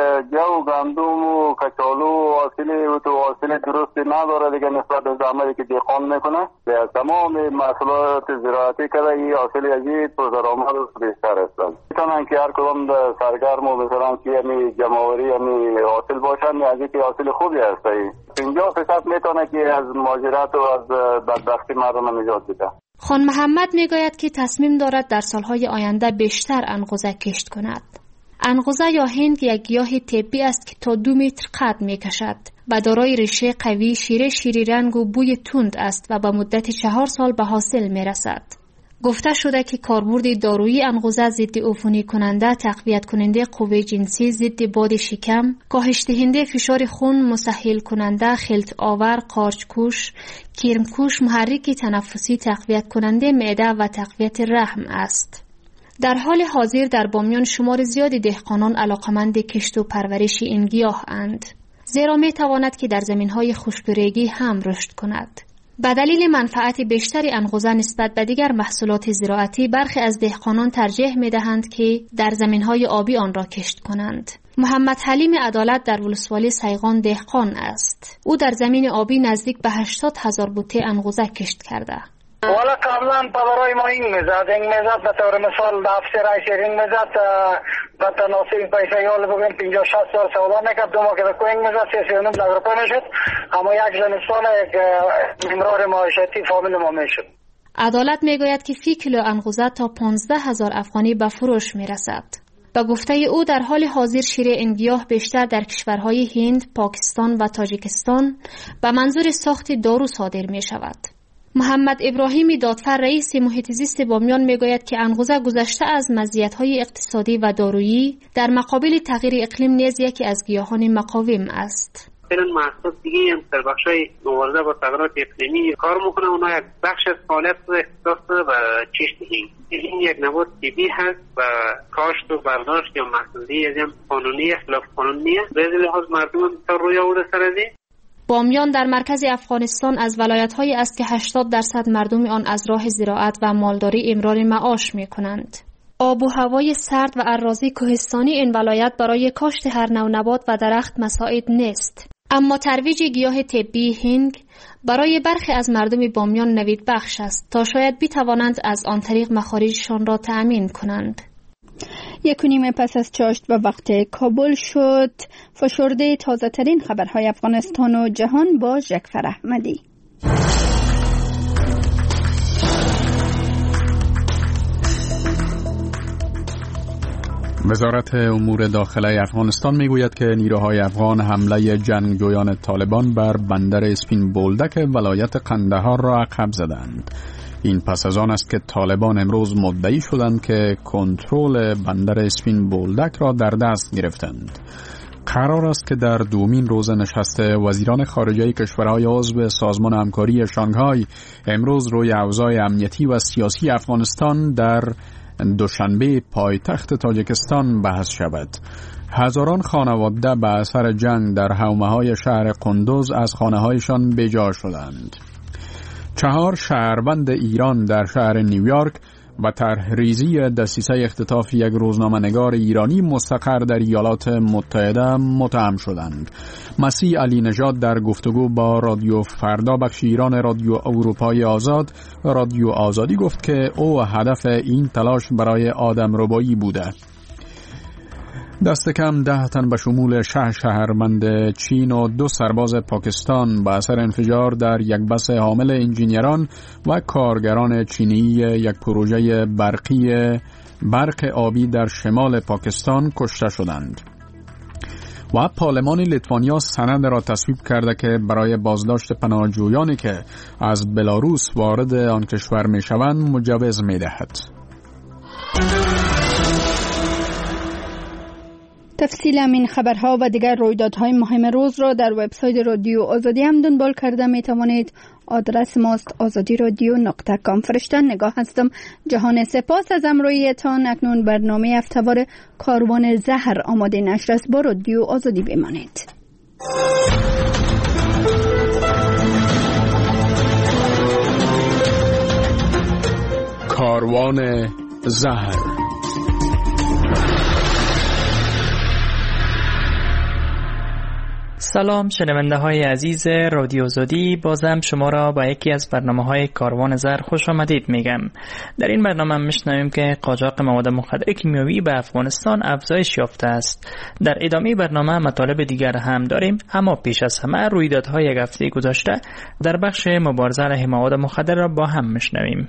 Speaker 14: جو گندم و کچالو و حاصل و تو حاصل درستی نداره دیگه نسبت به زحمتی که دهقان میکنه. از تمام محصولات زراعتی که این حاصل یزید پر درآمد بیشتر هستند. میتونن که هر کدام سرگرم و مثلا که یعنی جمع آوری یعنی حاصل باشن، از اینکه حاصل خوبی هست. پنجاه درصد میتونه که از مهاجرت و از بدبختی مردم نجات بده.
Speaker 13: خان محمد میگوید که تصمیم دارد در سالهای آینده بیشتر انقوزه کشت کند. انقوزه یا هنگ یک گیاه طبی است که تا دو متر قد می کشد و دارای ریشه قوی، شیره شیری رنگ و بوی تند است و به مدت چهار سال به حاصل می رسد. گفته شده که کاربرد دارویی انقوزه ضد عفونی کننده، تقویت کننده قوه جنسی، ضد باد شکم، کاهش دهنده فشار خون، مسهل کننده، خلط آور، قارچکوش، کرمکوش، محرک تنفسی، تقویت کننده معده و تقویت رحم است. در حال حاضر در بامیان شمار زیادی دهقانان علاقمند کشت و پرورش این گیاه اند، زیرا می تواند که در زمینهای خشک‌ریگی هم رشد کند. به دلیل منفعت بیشتر انقوزه نسبت به دیگر محصولات زراعتی، برخی از دهقانان ترجیح می دهند که در زمینهای آبی آن را کشت کنند. محمد حلیم عدالت در ولسوالی سیغان دهقان است. او در زمین آبی نزدیک به هشتاد هزار بوته انقوزه کشت کرده.
Speaker 15: والا قبلا پدرای ما این میزد این میزد به طور مثال دفتر رایشیر این میزد به تناسب پیسه یال بگیم پنجاه شصت سال سولا میکرد دو ماه که به کوینگ میزد سی سی و نیم لگ روپای میشد، اما یک زمستان یک امرار معاشرتی فامیل ما میشد.
Speaker 13: عدالت میگوید که فی کیلو انقوزه تا پانزده هزار افغانی به فروش میرسد. به گفته او در حال حاضر شیر این گیاه بیشتر در کشورهای هند، پاکستان و تاجیکستان به منظور ساخت دارو صادر می شود. محمد ابراهیمی دادفر رئیس محیط زیست بامیان میگوید که انقوزه گذشته از مزیت‌های اقتصادی و دارویی در مقابل تغییر اقلیم نیز یکی از گیاهان مقاوم است.
Speaker 16: این محصول دیگه هم در بخشای مبارزه با تغییرات اقلیمی کار میکنه. اونا یک بخش از فعالیت اختصاص داره و چشت هینگ. این یک نبات طبیعی هست و کاشت و برداشت یا محصولی از هم قانونی خلاف قانونیه. به این لحاظ مردم هم روی آورده سر از این.
Speaker 13: بامیان در مرکز افغانستان از ولایت‌هایی است که هشتاد درصد مردم آن از راه زراعت و مالداری امرار معاش می‌کنند. آب و هوای سرد و اراضی کوهستانی این ولایت برای کاشت هر نوع نبات و درخت مساعد نیست. اما ترویج گیاه طبی هینگ برای برخی از مردم بامیان نوید بخش است تا شاید بتوانند از آن طریق مخارجشان را تأمین کنند.
Speaker 2: یک و نیم پس از چاشت و وقت کابل شد. فشرده تازه ترین خبرهای افغانستان و جهان با جعفر احمدی.
Speaker 5: وزارت امور داخله افغانستان میگوید که نیروهای افغان حمله جنگجویان طالبان بر بندر اسپین بولدک ولایت قندهار را عقب زدند. این پس از آن است که طالبان امروز مدعی شدند که کنترل بندر اسپین بولدک را در دست گرفتند. قرار است که در دومین روز نشست وزیران خارجه کشورهای عضو سازمان همکاری شانگهای امروز روی اوضاع امنیتی و سیاسی افغانستان در دوشنبه پایتخت تاجیکستان بحث شود. هزاران خانواده به اثر جنگ در حومه‌های شهر قندوز از خانه‌هایشان بیجا شدند. چهار شهروند ایران در شهر نیویورک و طرحریزی دسیسه اختطاف یک روزنامه‌نگار ایرانی مستقر در ایالات متحده متهم شدند. مسیح علی نژاد در گفتگو با رادیو فردا بخش ایران رادیو اروپای آزاد رادیو آزادی گفت که او هدف این تلاش برای آدمربایی بوده. دست کم ده تن به شمول شش شهروند چین و دو سرباز پاکستان به اثر انفجار در یک بس حامل انجینیران و کارگران چینی یک پروژه برقی برق آبی در شمال پاکستان کشته شدند. و پارلمان لیتوانیا سند را تصویب کرده که برای بازداشت پناهجویانی که از بلاروس وارد آن کشور می شوند مجوز می دهد.
Speaker 2: تفصیل این خبرها و دیگر رویدادهای مهم روز را در وبسایت رادیو آزادی هم دنبال کرده می توانید. آدرس ماست آزادی رادیو نقطه کام. فرشته نگاه هستم. جهان سپاس از همراهیتان. اکنون برنامه هفته‌وار کاروان زهر آماده نشر است. با رادیو آزادی بمانید.
Speaker 5: کاروان زهر.
Speaker 17: سلام شنونده های عزیز رادیو آزادی، بازم شما را با یکی از برنامه های کاروان زهر خوش آمدید میگم. در این برنامه میشنویم که قاچاق مواد مخدر کیمیاوی به افغانستان افزایش یافته است. در ادامه برنامه مطالب دیگر هم داریم، اما پیش از همه رویدادهای یک هفته گذشته در بخش مبارزه علیه مواد مخدر را با هم میشنویم.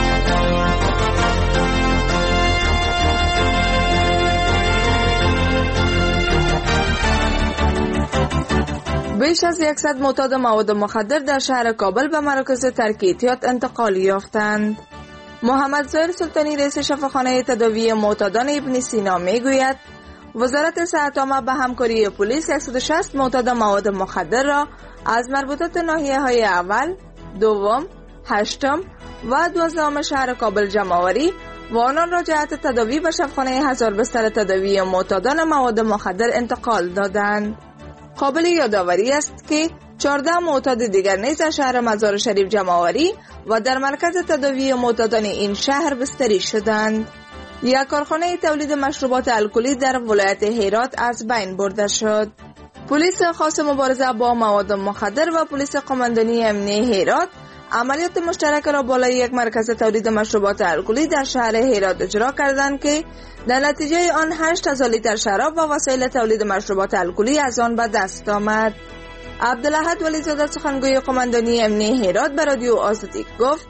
Speaker 18: بیش از صد معتاد مواد مخدر در شهر کابل به مراکز ترک اعتیاد انتقال یافتند. محمد زهیر سلطانی رئیس شفاخانه تداوی معتادان ابن سینا میگوید وزارت صحت عامه به همکاری پلیس صد و شصت معتاد مواد مخدر را از مربوطات ناحیه‌های اول، دوم، هشتم و دوازدهم شهر کابل جمع آوری و آنان را جهت تداوی به شفاخانه هزار بستر تداوی معتادان مواد مخدر انتقال دادند. قابل یادآوری است که چهارده معتاد دیگر نیز در شهر مزار شریف جمع آوری و در مرکز تداوی معتادان این شهر بستری شدند. یک کارخانه تولید مشروبات الکلی در ولایت هرات از بین برده شد. پلیس خاص مبارزه با مواد مخدر و پلیس قماندانی امنیتی هرات عملیات مشترک را بالای یک مرکز تولید مشروبات الکلی در شهر هرات اجرا کردند که در نتیجه آن هشت هزار لیتر شراب و وسایل تولید مشروبات الکلی از آن به دست آمد. عبدالاحد ولیزاده سخنگوی قماندانی امنیتی هرات به رادیو آزادی گفت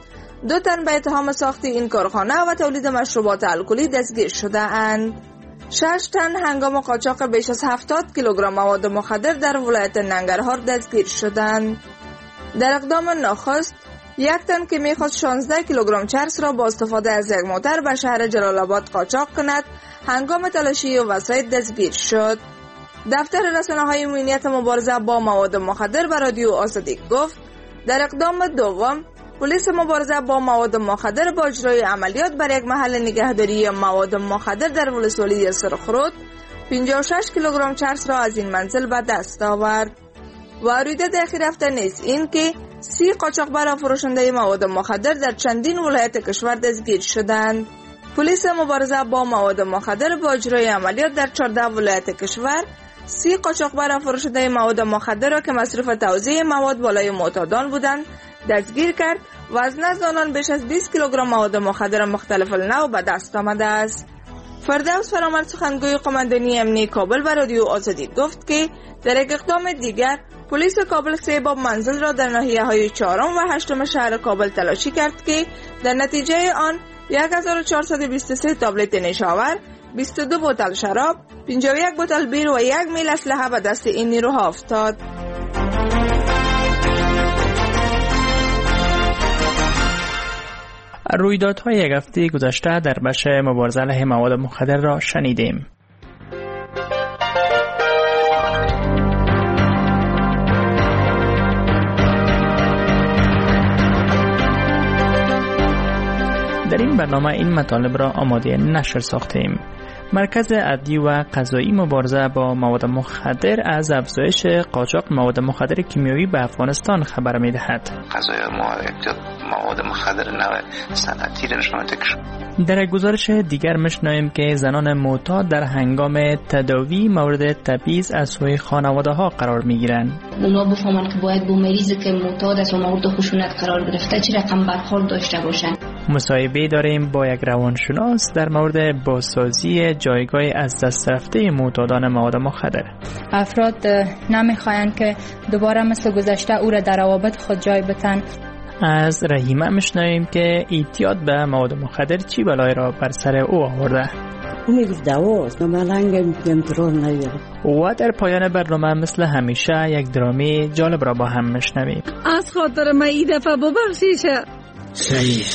Speaker 18: دو تن به اتهام ساخت این کارخانه و تولید مشروبات الکلی دستگیر شده اند. شش تن هنگام قاچاق بیش از هفتاد کیلوگرم مواد مخدر در ولایت ننگرهار دستگیر شدند. در اقدام نخست یک تن که میخواست شانزده کیلوگرم چرس را با استفاده از یک موتر به شهر جلال آباد قاچاق کند، هنگام تلاشی وسایط دستگیر شد. دفتر رسانه‌های امنیت مبارزه با مواد مخدر به رادیو آزادی گفت در اقدام دوم پلیس مبارزه با مواد مخدر با اجرای عملیات بر یک محل نگهداری مواد مخدر در ولسوالی سرخرود پنجاه و شش کیلوگرم چرس را از این منزل به دست آورد. و رویداد اخیر هفته نیز این که سی قاچاقبر فروشنده مواد مخدر در چندین ولایت کشور دستگیر شدند. پلیس مبارزه با مواد مخدر با اجرای عملیات در چهارده ولایت کشور سی قاچاقبر فروشنده مواد مخدر را که مصرف توزیع مواد بالای معتادان بودند دستگیر کرد و از نزد آنان بیش از بیست کیلوگرم مواد مخدر مختلف النوع به دست آمده است. فردوس فرامرد سخنگوی قماندانی امنیتی کابل به رادیو آزادی گفت که در یک اقدام دیگر پلیس کابل سه باب منزل را در ناحیه‌های چهارم و هشتم شهر کابل تلاشی کرد که در نتیجه آن یک هزار و چهارصد و بیست و سه تابلت نشاور، بیست و دو بوتل شراب، پنجاه و یک بوتل بیر و یک میل اسلحه به دست این نیروها افتاد.
Speaker 17: رویدادهای یک هفته گذشته در بخش مبارزه علیه مواد مخدر را شنیدیم. در این برنامه این مطالب را آماده نشر ساختیم. مرکز عدلی و قضایی مبارزه با مواد مخدر از افزایش قاچاق مواد مخدر کیمیایی به افغانستان خبر می‌دهد.
Speaker 19: قضایی ما مواد مخدر نوع صنعتی را نشان می‌دهد.
Speaker 17: در گزارش دیگر می‌شنویم که زنان معتاد در هنگام تداوی مورد تبعیض از سوی خانواده‌ها قرار می‌گیرند.
Speaker 20: اونا بفهمن که باید با مریضی که معتاد است و مورد خشونت قرار گرفته چه رقم برخورد داشته باشند.
Speaker 17: مصاحبه داریم با یک روانشناس در مورد بازسازی جایگاه از دست رفته معتادان مواد مخدر.
Speaker 21: افراد نمیخواین که دوباره مثل گذشته او را در روابط خود جای بتن.
Speaker 17: از رحیمه میشنویم که اعتیاد به مواد مخدر چی بلای را بر سر او آورده.
Speaker 22: او میگفت دواست نمالنگ کنترل نگیره.
Speaker 17: و در پایان برنامه مثل همیشه یک درامی جالب را با هم میشنویم.
Speaker 23: از خاطر من این دفعه ببخشیشه.
Speaker 22: صحیح.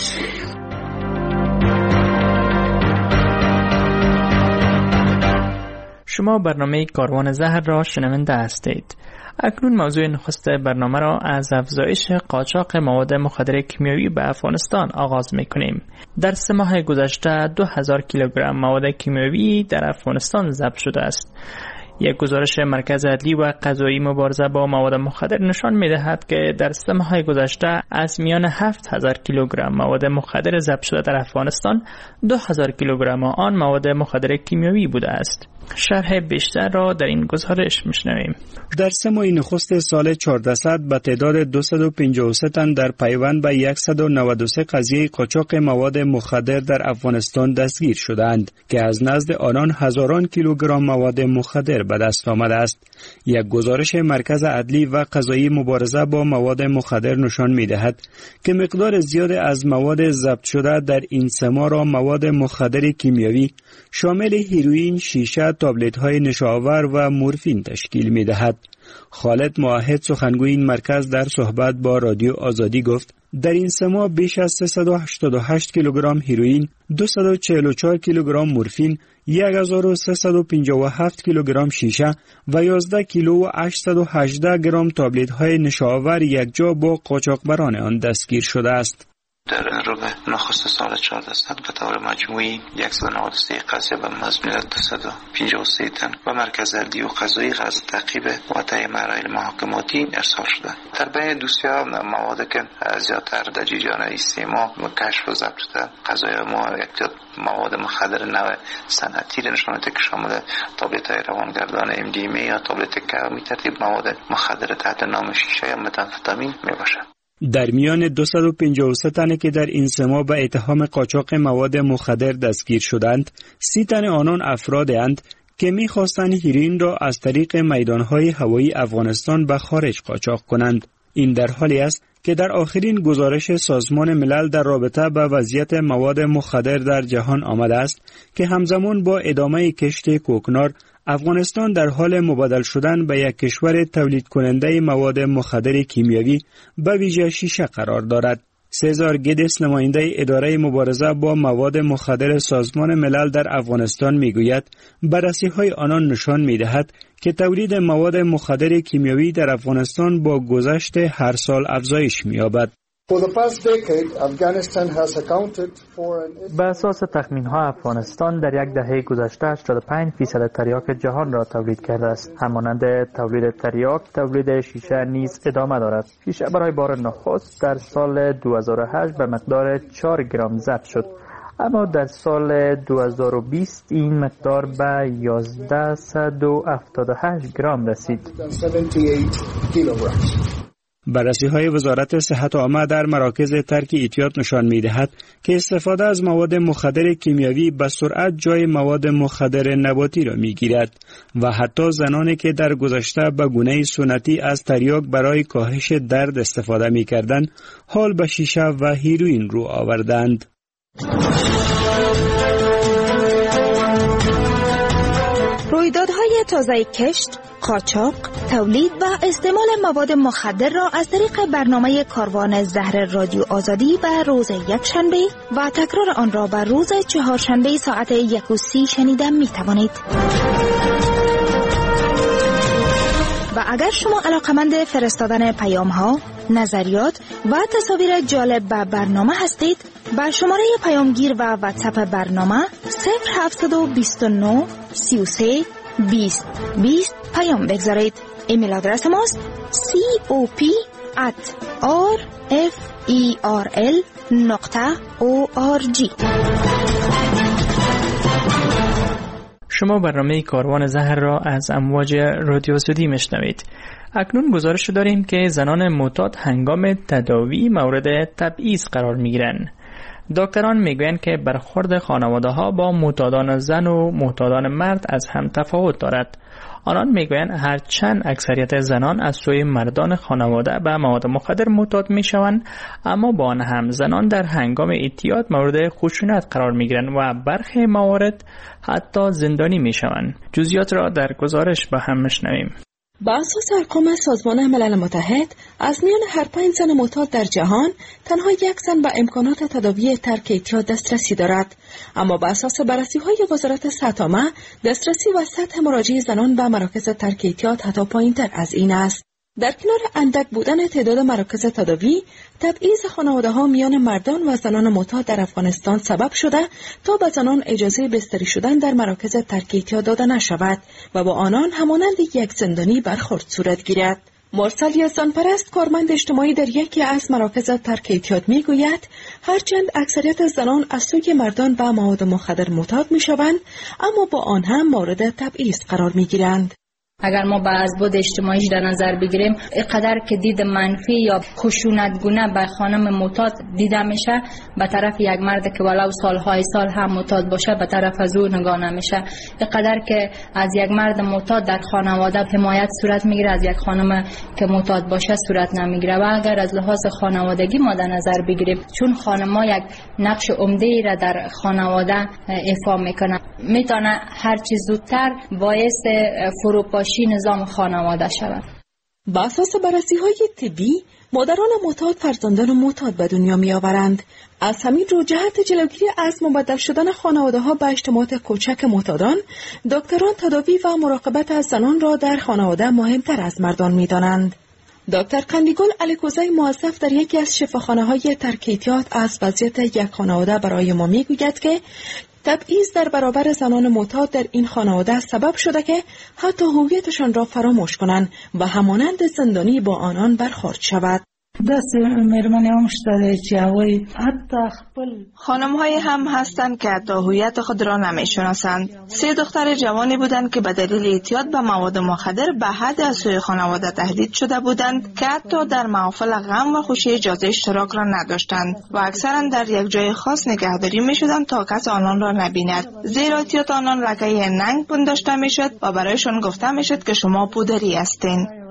Speaker 17: شما برنامه کاروان زهر را شنونده هستید. اکنون موضوع نخست برنامه را از افزایش قاچاق مواد مخدر کیمیایی به افغانستان آغاز می‌کنیم. در سه ماه گذشته دو هزار کیلوگرم مواد کیمیایی در افغانستان ضبط شده است. یک گزارش مرکز عدلی و قضایی مبارزه با مواد مخدر نشان می‌دهد که در سه ماه گذشته از میان هفت هزار کیلوگرم مواد مخدر ضبط شده در افغانستان دو هزار کیلوگرم آن مواد مخدر کیمیایی بوده است. شرح بیشتر را در این گزارش میشنویم.
Speaker 24: در سه ماه نخست سال چهاردهصد به تعداد دویست و پنجاه و سه تن در پیوند به صد و نود و سه قضیه قاچاق مواد مخدر در افغانستان دستگیر شدند که از نزد آنان هزاران کیلوگرم مواد مخدر به دست آمده است. یک گزارش مرکز عدلی و قضایی مبارزه با مواد مخدر نشان می‌دهد که مقدار زیاد از مواد ضبط شده در این سه ماه را مواد مخدر کیمیایی شامل هیروئین، شیشه، تابلت‌های نشاور و مورفین تشکیل می‌دهد. خالد موحد سخنگوی این مرکز در صحبت با رادیو آزادی گفت در این سه ماه بیش از سیصد و هشتاد و هشت کیلوگرم هیروئین، دویست و چهل و چهار کیلوگرم مورفین، هزار و سیصد و پنجاه و هفت کیلوگرم شیشه و یازده کیلو و هشتصد و هجده گرم تابلت‌های نشاور یکجا با قاچاقبران آن دستگیر شده است.
Speaker 19: در ربع نخست سال چهاردهصد به طور مجموعی صد و نود و سه قضیه به مضمون دویست و پنجاه و سه تن و مرکز عدلی و قضایی قصد تعقیب و طی مراحل محاکماتی ارسال شده. در بین دوسی‌ها مواد که زیادتر در جریان استعمال و کشف و ضبط شده قضای ما اعتیاد مواد مخدر نوع صنعتی را نشان می‌دهد که شامل تابلت‌های روانگردان ام دی ام ای یا تابلت که ترتیب مواد مخدر تحت نام شیشه یا متامفتامین میباشد.
Speaker 24: در میان دویست و پنجاه و سه تن که در این سه ماه به اتهام قاچاق مواد مخدر دستگیر شدند، سی تن آنان افرادند که می‌خواستند هیروئین را از طریق میدان‌های هوایی افغانستان به خارج قاچاق کنند. این در حالی است که در آخرین گزارش سازمان ملل در رابطه با وضعیت مواد مخدر در جهان آمده است که همزمان با ادامه کشت کوکنار، افغانستان در حال مبادل شدن به یک کشور تولید کننده مواد مخدر کیمیایی به ویژه شیشه قرار دارد. سزار گیدس، نماینده اداره مبارزه با مواد مخدر سازمان ملل در افغانستان میگوید بررسی‌های آنان نشان می‌دهد که تولید مواد مخدر کیمیایی در افغانستان با گذشت هر سال افزایش می‌یابد.
Speaker 1: به اساس تخمین‌ها افغانستان در یک دهه گذشته هشتاد و پنج درصد تریاک جهان را تولید کرده است. همانند تولید تریاک، تولید شیشه نیز ادامه دارد. شیشه برای بار نخست در سال دو هزار و هشت به مقدار چهار گرم ضبط شد، اما در سال دو هزار و بیست این مقدار به یازده و هفتاد و هشت گرم رسید.
Speaker 24: بررسی های وزارت صحت عامه در مراکز ترک اعتیاد نشان می دهد که استفاده از مواد مخدر کیمیایی به سرعت جای مواد مخدر نباتی را می گیرد و حتی زنانی که در گذشته به گونه سنتی از تریاک برای کاهش درد استفاده می کردند، حال به شیشه و هیروئین رو آوردند.
Speaker 3: رویدادهای تازه کشت، قاچاق، تولید و استعمال مواد مخدر را از طریق برنامه کاروان زهر رادیو آزادی به روز یکشنبه و تکرار آن را به روز چهارشنبه ساعت یک و سی شنیده می توانید. و اگر شما علاقمند فرستادن پیام ها، نظریات و تصاویر جالب به برنامه هستید، با شماره پیامگیر و واتساپ برنامه صفر هفتصد و بیست و نه سی و سه بیست بیست پیام بگذارید. ایمیل آدرس ماست cop at rferl نقطه org.
Speaker 17: شما برنامه کاروان زهر را از امواج رادیو آزادی میشنوید. اکنون گزارش داریم که زنان معتاد هنگام تداوی مورد تبعیض قرار میگیرند. دکتران میگویند که برخورد خانواده ها با معتادان زن و معتادان مرد از هم تفاوت دارد. آنان میگویند هرچند اکثریت زنان از سوی مردان خانواده به مواد مخدر معتاد میشوند، اما با آن هم زنان در هنگام اعتیاد مورد خشونت قرار میگیرند و برخی موارد حتی زندانی میشوند. جزئیات را در گزارش با هم میشنویم.
Speaker 4: با اساس ارقام سازمان ملل متحد، از میان هر پنج زن معتاد در جهان تنها یک زن به امکانات تداوی ترک اعتیاد دسترسی دارد. اما با اساس بررسی‌های وزارت صحت عامه، دسترسی و سطح مراجعه زنان به مراکز ترک اعتیاد حتی پایین‌تر از این است. در کنار اندک بودن تعداد مراکز تداوی، تبعیض خانواده‌ها میان مردان و زنان معتاد در افغانستان سبب شده تا به زنان اجازه بستری شدن در مراکز ترک اعتیاد داده نشود و با آنان همانند یک زندانی برخورد صورت گیرد. مرسل یزدانپرست، کارمند اجتماعی در یکی از مراکز ترک اعتیاد میگوید هرچند اکثریت زنان از سوی مردان به مواد مخدر معتاد میشوند، اما با آن هم مورد تبعیض قرار میگیرند.
Speaker 21: اگر ما با ازبود اجتماعیش در نظر بگیریم، اینقدر که دید منفی یا خشونتگونه به خانم معتاد دیده میشه، به طرف یک مرد که ولو سالهای سال هم معتاد باشه به طرف از او نگاه نمیشه. اینقدر که از یک مرد معتاد در خانواده حمایت صورت میگیره، از یک خانم که معتاد باشه صورت نمیگیره. و اگر از لحاظ خانوادگی ما در نظر بگیریم، چون خانم‌ها یک نقش عمده‌ای را در خانواده ایفا میکنه، میتونه هر چی زودتر باعث فروپاشی نظام خانواده شود.
Speaker 4: با اساس بررسی‌های طبی، مادران معتاد فرزندان معتاد به دنیا می‌آورند. از همین رو جهت جلوگیری از مبدل شدن خانواده‌ها به اجتماعات کوچک معتادان، دکتران تداوی و مراقبت از زنان را در خانواده مهمتر از مردان می‌دانند. دکتر قندیگل علیکوزی، موظف در یکی از شفاخانه‌های ترک اعتیاد، از وضعیت یک خانواده برای ما می‌گوید که تبعیض در برابر زنان معتاد در این خانواده سبب شده که حتی هویتشان را فراموش کنند و همانند زندانی با آنان برخورد شود.
Speaker 23: دست مهربانی هم شده چیوی حتی خپل
Speaker 18: خانم های هم هستند که حتی هویت خود را نمی شناسند. سه دختر جوانی بودند که به دلیل اعتیاد به مواد مخدر به حد از سوی خانواده تهدید شده بودند که حتی در محافل غم و خوشی اجازه اشتراک را نداشتند و اکثرا در یک جای خاص نگهداری می شدند تا کس آنان را نبیند. زیرا اعتیاد آنان لکه ننگ پنداشته می شد و برایشان گفته می شد که شما پودری هستین.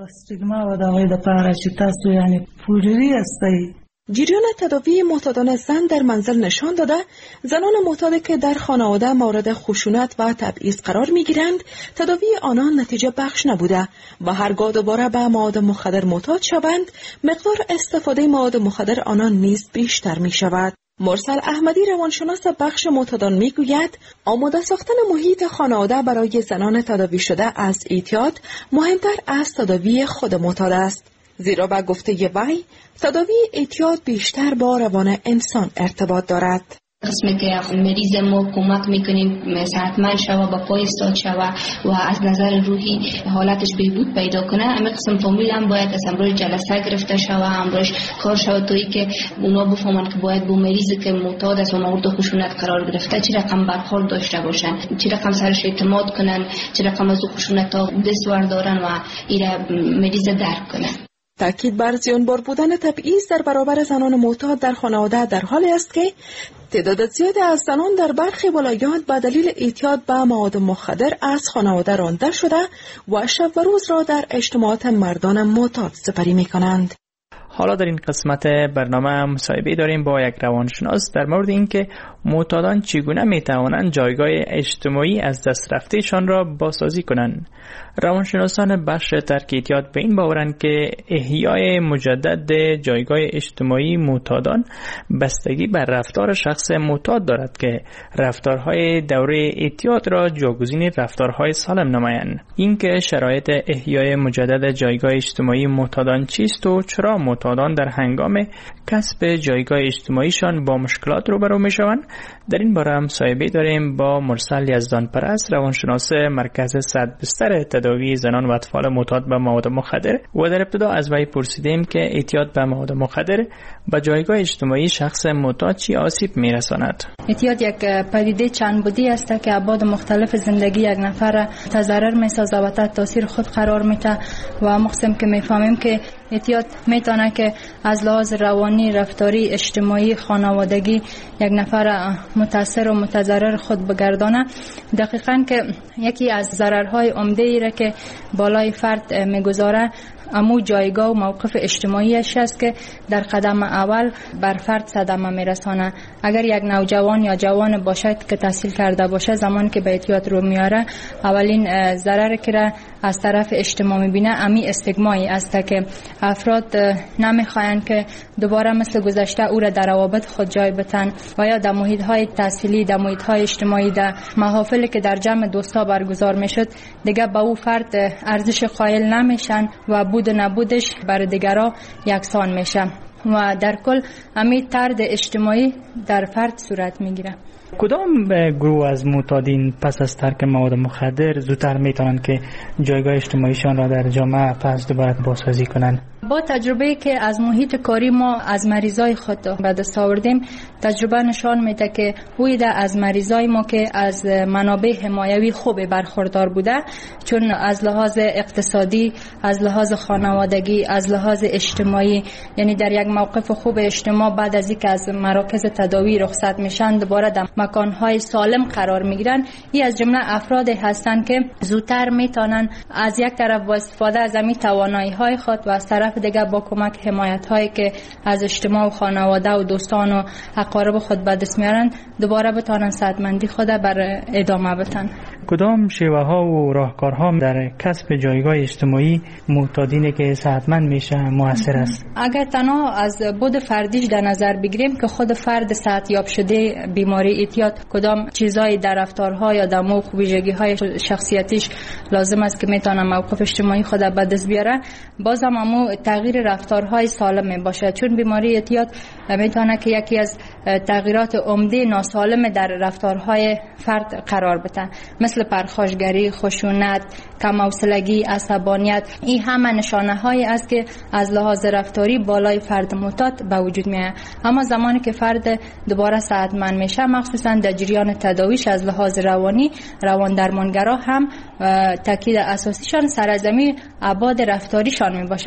Speaker 23: استیگما و داوای د پاره چې تاسو یعنی پوری هستی.
Speaker 4: جریان تداوی معتادان زن در منزل نشان داده زنان معتاد که در خانواده مورد خشونت و تبعیض قرار می گیرند تداوی آنان نتیجه بخش نبوده و هرگاه دوباره به مواد مخدر معتاد شوند مقدار استفاده مواد مخدر آنان نیز بیشتر می شود. مرسل احمدی روانشناس بخش معتادان می گوید آماده ساختن محیط خانواده برای زنان تداوی شده از اعتیاد مهمتر از تداوی خود معتاد است. زیرا به گفته وی تداوی اعتیاد بیشتر با روان انسان ارتباط دارد.
Speaker 20: قسمی که مریض ما کمک میکنیم صحتمند شوه با پای استاد شوه و از نظر روحی حالتش بهبود پیدا کنه، اما قسم فامیل هم باید از امروز جلسه گرفته شوه، امروز کار شوه تویی که اونا بفهمن که باید با مریضی که معتاد است و مورد خشونت قرار گرفته چه رقم برخورد داشته باشن، چه رقم سرش اعتماد کنن، چه رقم از خشونت ها دست بردارن و ایره مریض درک کنن.
Speaker 4: تأکید بر زیانبار بودن تبعیض در برابر زنان معتاد در خانواده در حالی است که تعداد زیادی از زنان در برخی ولایات به دلیل اعتیاد به مواد مخدر از خانواده رانده شده و شب و روز را در اجتماعات مردان معتاد سپری می کنند.
Speaker 17: حالا در این قسمت برنامه مصاحبه داریم با یک روانشناس در مورد اینکه معتادان چگونه می توانند جایگاه اجتماعی از دست رفتهشان را بازسازی کنند. روانشناسان بخش ترک اعتیاد به این باورند که احیای مجدد جایگاه اجتماعی معتادان بستگی بر رفتار شخص معتاد دارد که رفتارهای دوره اعتیاد را جاگزین رفتارهای سالم نمایند. اینکه شرایط احیای مجدد جایگاه اجتماعی معتادان چیست و چرا معتادان در هنگام کسب جایگاه اجتماعیشان با مشکلات روبرو میشوند، در این باره مصاحبه داریم با مرسل یزدانپرست، روانشناس مرکز صد بستر تداوی زنان و اطفال معتاد به مواد مخدر، و در ابتدا از وی پرسیدیم که اعتیاد به مواد مخدر به جایگاه اجتماعی شخص معتاد چی آسیب میرساند؟
Speaker 2: اعتیاد یک پدیده چند بودی است که ابعاد مختلف زندگی یک نفر تضرر میسازه و تحت تاثیر خود قرار میده و مقسم که میفهمیم که اعتیاد میتونه که از لحاظ روانی، رفتاری، اجتماعی، خانوادگی یک نفر متاثر و متضرر خود بگردانه. دقیقاً که یکی از ضررهای عمده ای را که بالای فرد میگذاره امو جایگاه و موقف اجتماعیش است که در قدم اول بر فرد صدمه میرسانه. اگر یک نوجوان یا جوان باشد که تحصیل کرده باشه، زمانی که به اعتیاد رو میاره اولین ضرر که را از طرف اجتماع میبینه امی استیگمایی است که افراد نمیخواین که دوباره مثل گذشته او را در روابط خود جای بتن و یا در محیط های تحصیلی، در محیط های اجتماعی، در محافلی که در جمع دوستا برگزار میشد دیگه به او فرد ارزش قائل نمیشن و بود و نبودش بر دیگران یکسان میشه و در کل همین طرد اجتماعی در فرد صورت میگیره.
Speaker 17: کدام گروه از معتادین پس از ترک مواد مخدر زودتر میتونن که جایگاه اجتماعیشان را در جامعه پس دوباره بازسازی کنن؟
Speaker 2: با تجربه که از محیط کاری ما از مریضای خود به دست آوردیم، تجربه نشان میده که ویده از مریضای ما که از منابع حمایوی خوب برخوردار بوده، چون از لحاظ اقتصادی، از لحاظ خانوادگی، از لحاظ اجتماعی، یعنی در یک موقف خوب اجتماع بعد از اینکه از مراکز تداوی رخصت میشن دوباره در مکانهای سالم قرار میگیرن. این از جمله افراد هستند که زودتر میتونن از یک طرف با استفاده از همین توانایی های خود و از طرف دیگه با کمک حمایت هایی که از اجتماع و خانواده و دوستان و اقارب خود به دست میارن دوباره بتونن صحتمندی خود بر ادامه بدن.
Speaker 17: کدام شیوه ها و راهکارها در کسب جایگاه اجتماعی معتادین که صحتمند میشه موثر است؟
Speaker 2: اگر تنها از بود فردیش در نظر بگیریم که خود فرد صحتیاب شده بیماری اعتیاد کدام چیزایی در رفتارها یا در موقع ویژگی‌های شخصیتیش لازم است که میتونه موقف اجتماعی خود به دست بیاره، بازم همو تغییر رفتارهای سالم باشه، چون بیماری اعتیاد میتونه که یکی از تغییرات عمده ناسالم در رفتارهای فرد قرار بده، مثل پرخاشگری، خشونت، کم حوصلگی، عصبانیت. این همه نشانه هایی است که از لحاظ رفتاری بالای فرد معتاد به وجود میاد. اما زمانی که فرد دوباره صحتمند میشه، مخصوصا در جریان تداویش از لحاظ روانی، روان درمانگرا هم تاکید اساسیشان سرزمین ابعاد رفتاریشان می باشه که چطور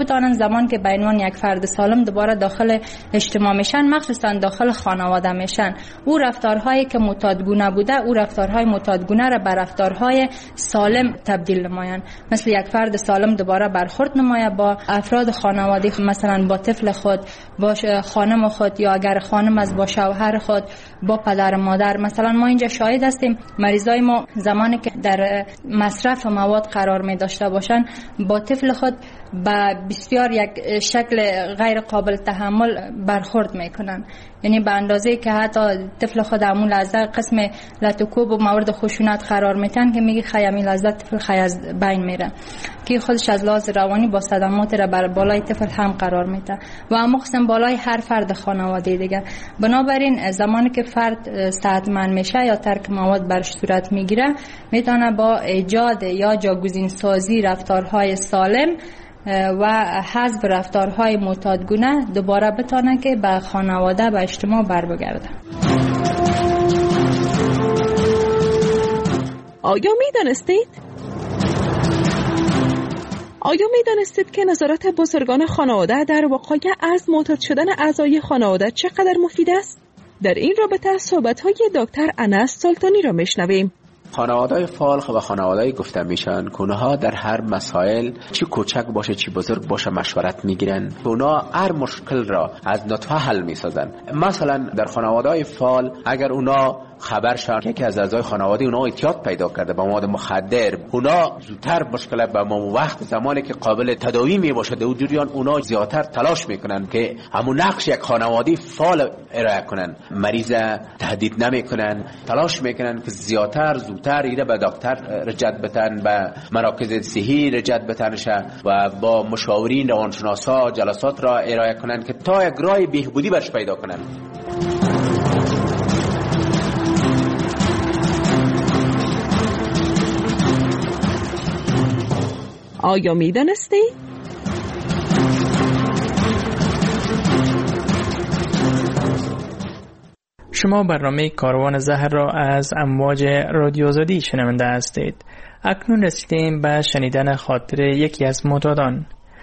Speaker 21: بتانن زمان که به عنوان یک فرد سالم دوباره داخل اجتماع میشن، مخصوصا داخل خانواده میشن، او رفتارهایی که معتادگونه بوده او رفتارهای معتادگونه را به رفتارهای سالم تبدیل نمایند. مثل یک فرد سالم دوباره برخورد نماید با افراد خانواده، مثلا با طفل خود، با خانم خود، یا اگر خانم از با شوهر خود، با پدر مادر. مثلا ما اینجا شاهد هستیم مریضای ما زمانی که در مصرف مواد قرار می داشته باشن با طفل خود با بسیار یک شکل غیر قابل تحمل برخورد میکنن، یعنی به اندازه که حتی طفل خود همون لحظه قسم لطوکوب و مورد خشونت قرار میتن که میگه خیامی لحظه طفل خی از بین میره، که خودش از لحاظ روانی با صدمات را بر بالای طفل هم قرار میده و هم قسم بالای هر فرد خانواده دیگه. بنابراین زمانی که فرد صحتمند میشه یا ترک مواد برش صورت میگیره، میتونه با ایجاد یا جاگزین سازی رفتارهای سالم و حذف رفتارهای معتادگونه دوباره بتونه که به خانواده و اجتماع بر بگرده.
Speaker 4: آیا میدانستید؟ آیا میدانستید که نظارت بزرگان خانواده در وقایع از معتاد شدن اعضای خانواده چقدر مفید است؟ در این رابطه صحبت‌های دکتر انس سلطانی را میشنویم.
Speaker 6: خانواده‌های فعال و خانواده‌ای گفته میشن که اونها در هر مسائل چی کوچک باشه چی بزرگ باشه مشورت میگیرن، اونا هر مشکل را از نطفه حل میسازن. مثلا در خانواده‌های فعال اگر اونا خبر شد که یکی از اعضای خانواده اونا اعتیاد پیدا کرده با مواد مخدر، اونا زودتر مشکل به ما وقت زمانی که قابل تداوی می باشه در جریان اونا زیادتر تلاش میکنن که همون نقش یک خانواده فعال ارائه کنن، مریض تهدید نمیکنن، تلاش میکنن که زیادتر زودتر ایره به دکتر رجعت بتن، به مراکز صحی رجعت بتن شه و با مشاورین روانشناسا جلسات را ارائه کنن که تا یک راه بهبودی برش پیدا کنن.
Speaker 4: آیا می دانستی؟
Speaker 17: شما برنامه کاروان زهر را از امواج رادیو آزادی شنونده هستید. اکنون رسیدیم به شنیدن خاطره یکی از معتادان.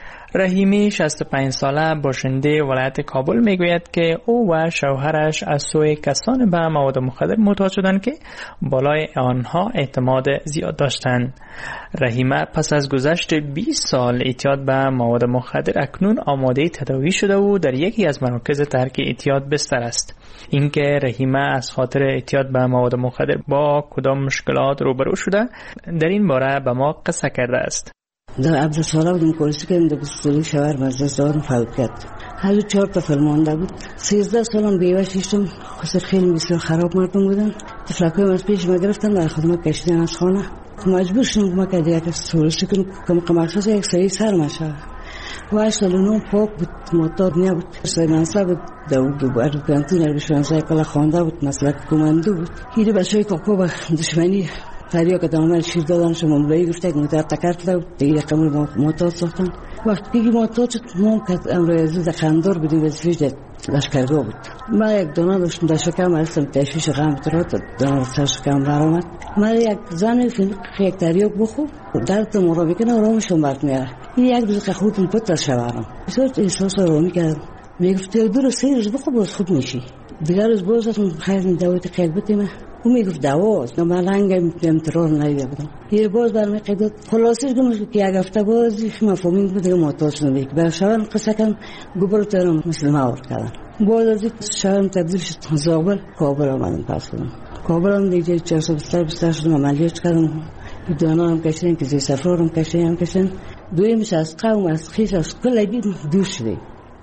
Speaker 17: رحیمی شصت و پنج ساله باشنده ولایت کابل میگوید که او و شوهرش از سوی کسان به مواد مخدر معتاد شدند که بالای آنها اعتماد زیاد داشتند. رحیمه پس از گذشت بیست سال اعتیاد به مواد مخدر اکنون آماده تداوی شده و در یکی از مراکز ترک اعتیاد بستر است. اینکه رحیمه از خاطر اعتیاد به مواد مخدر با کدام مشکلات روبرو شده در این باره به ما قصه کرده است.
Speaker 22: در عبد ساله بودم کورسی کردم در بستری شوهر مجلس دارم فوت کرد. هر چهار تا فرمانده بود. سیزده سالم بیوه شیشتم. خسر خیلی بسیار خراب مردم بودن. تفلکوی از پیش ما گرفتن در خودم کشیدن از خانه. مجبور شدم که دیگه یک سورسی کنم کم قمرشاز یک سری سر مشه. و هشت سال نوم پاک بود، معتاد نبود. سر منصب بود، داود و بر کنتین رو بشونسای کلا خوانده بود، مسلک کماندو بود. هیده بچه های کاکو با دشمنی تریا که دامن شیر دادنش مملایی گفته که متعرض تکرد بود دیگه قمر معتاد ساختن. وقتی که معتاد شد مام که امروی عزیز خندار بودیم وزفیش دید لشکرگاه بود. من یک دانه داشتم در شکم هستم تشویش غم ترات دانه سر شکم برآمد. من یک زن فیلم یک تریاک بخور درد مرا میکنه آرامشون برد میاره. این یک روز که خودم پتر شوارم بسیار احساس آرامی کردم. میگفت یک دو روز سه روز بخور باز خوب میشی. دیگر روز باز هستم خیلی دوایت قلبتی من او میگفت دواست نه من لنگ امترار ندیده بودم. یه باز برمی قیداد خلاصیش گمش که یک هفته بازی مفهومین بود دیگه معتاد شدم. بیک بر شوارم قصه کن گوبر ترم مثل مور کردن. باز از این شوارم تبدیل شد زابل کابل آمدم پس کنم. کابل هم دیگه چهارصد بستر بستر شدم عملیات کردم. دانا هم کشیدن که زی سفرار هم کشیدن هم کشیدن. دویمش از قوم از خیش از کل بید دور شده.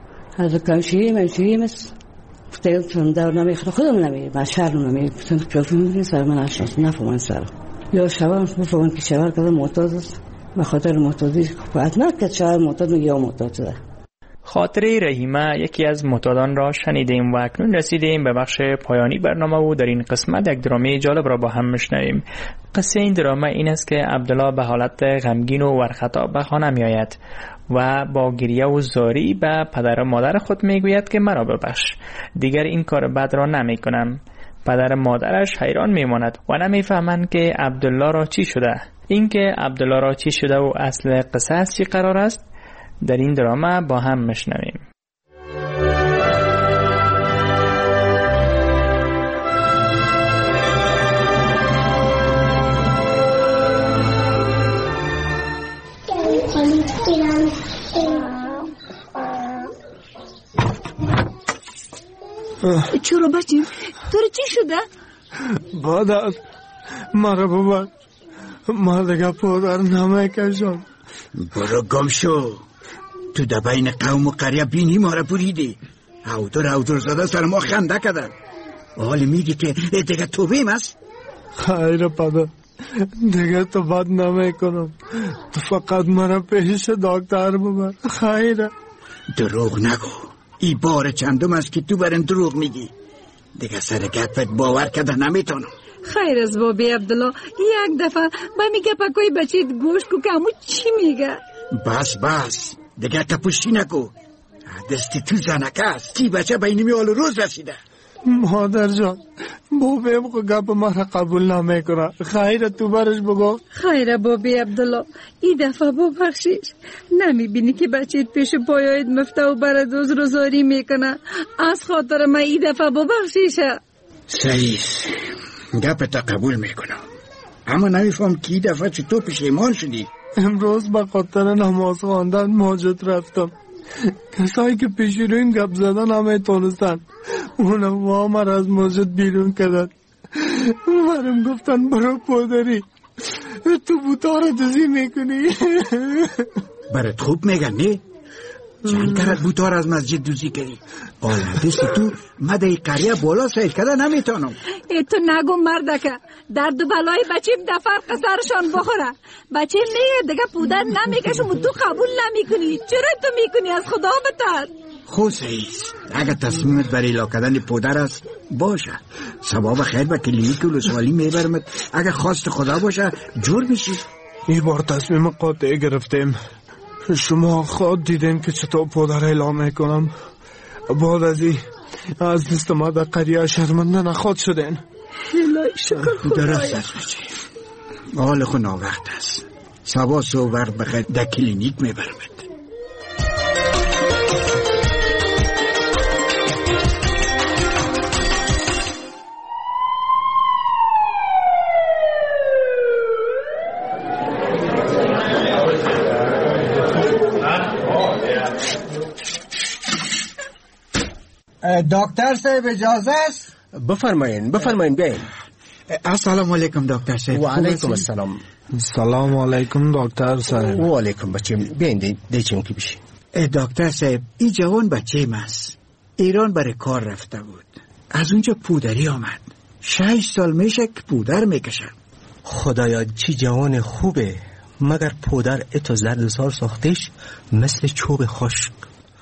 Speaker 22: از کمشیری منشیری مثل فتیل تون دار نمیخوره خودم نمیره من شهر نمیره تون کافی میبینی سر من اشناس نفهمن سر یا شوار بفهمن که شوار کده معتاد است به خاطر معتادی حتما که شوار معتاد یا معتاد شده.
Speaker 17: خاطره رحیمه یکی از معتادان را شنیدیم و اکنون رسیدیم به بخش پایانی برنامه و در این قسمت یک درامه جالب را با هم میشنویم. قصه این درامه این است که عبدالله به حالت غمگین و ورخطا به خانه می آید و با گریه و زاری به پدر و مادر خود میگوید که مرا ببخش، دیگر این کار بد را نمی کنم. پدر مادرش حیران میماند و نمیفهمند که عبدالله را چی شده. اینکه عبدالله را چی شده و اصل قصه چی قرار است در این دراما با هم میشنویم.
Speaker 7: چرا بچیم؟ تو رو چی شده؟
Speaker 8: بادر مرا ببر، ما دیگه پدر نمیکشم.
Speaker 9: برو گم شو، تو در بین قوم و قریه بینی ما را بریدی. هودر هودر زده سر ما خنده کردن. حالی میگی که دیگه توبیم است؟
Speaker 8: خیر پدر، دیگه تو بد نمیکنم. تو فقط مرا پیش دکتر ببر. خیره.
Speaker 9: دروغ نگو، ای بار چندم است که تو برم دروغ میگی. دیگه سر گفت باور کرده نمیتونم.
Speaker 7: خیر از بابی عبدالله، یک دفعه با میگه پاکوی بچه گوش کو که همون چی میگه؟
Speaker 9: بس بس دیگه کپوشی نکو. دستی تو زنکه است. تی بچه بینیمی حال روز رسیده.
Speaker 8: مادر جان، بابی بگو گپ مرا قبول نمیکنه. خیره تو برش بگو.
Speaker 7: خیره بابی عبدالله، ای دفعه ببخشیش. نمیبینی که بچه پیش پایایت مفته و برد روز روزاری میکنه. از خاطر من ای دفعه ببخشیشه.
Speaker 9: صحیح، گپ تا قبول میکنم، اما نمیفهم که ای دفعه چطور پشیمان شدی؟
Speaker 8: امروز به خاطر نماز خواندن مسجد رفتم. کسایی که پیش رو این گپ زدن همه تونستن، اونم وامر از مسجد بیرون کردن. برم گفتن برو پدری، تو بوتا رو دوزی میکنی.
Speaker 9: برات خوب میگن نه؟ چند کرد بوتا رو از مسجد دوزی کردی؟ آلدست تو مده قریه بالا سیل کرده نمیتونم.
Speaker 7: ای تو نگو مردکه، درد و بلای بچیم دفر قصرشان بخوره. بچیم میگه دیگه پودر نمیکشم و تو قبول نمیکنی. چرا تو میکنی؟ از خدا بتر.
Speaker 9: خوب سیست، اگه تصمیمت برای لا کردن پودر است باشه. ثواب خیر به کلینیک ولسوالی میبرمت. اگه خواست خدا باشه جور میشی.
Speaker 8: این بار تصمیم قاطع گرفتیم. شما خود دیدین که چطور پودر اعلام میکنم. بعد از این از دست ما در قریه شرمنده نخواد شدین.
Speaker 7: الهی شکر خدایا.
Speaker 9: درست است بچه، حال خود ناوقت است. سبا سو وقت بخیر در کلینیک میبرمت.
Speaker 10: دکتر صاحب اجازه است؟
Speaker 9: بفرمایین بفرمایین بیاین. السلام علیکم دکتر صاحب.
Speaker 10: و علیکم السلام.
Speaker 8: سلام علیکم دکتر صاحب.
Speaker 10: و علیکم بچه، بیاین دیچیم که بشی.
Speaker 9: دکتر صاحب، این جوان بچه ماست. ایران برای کار رفته بود، از اونجا پودری آمد. شش سال میشه که پودر میکشه.
Speaker 10: خدایا چی جوان خوبه، مگر پودر اتو زرد سال ساختش مثل چوب خشک.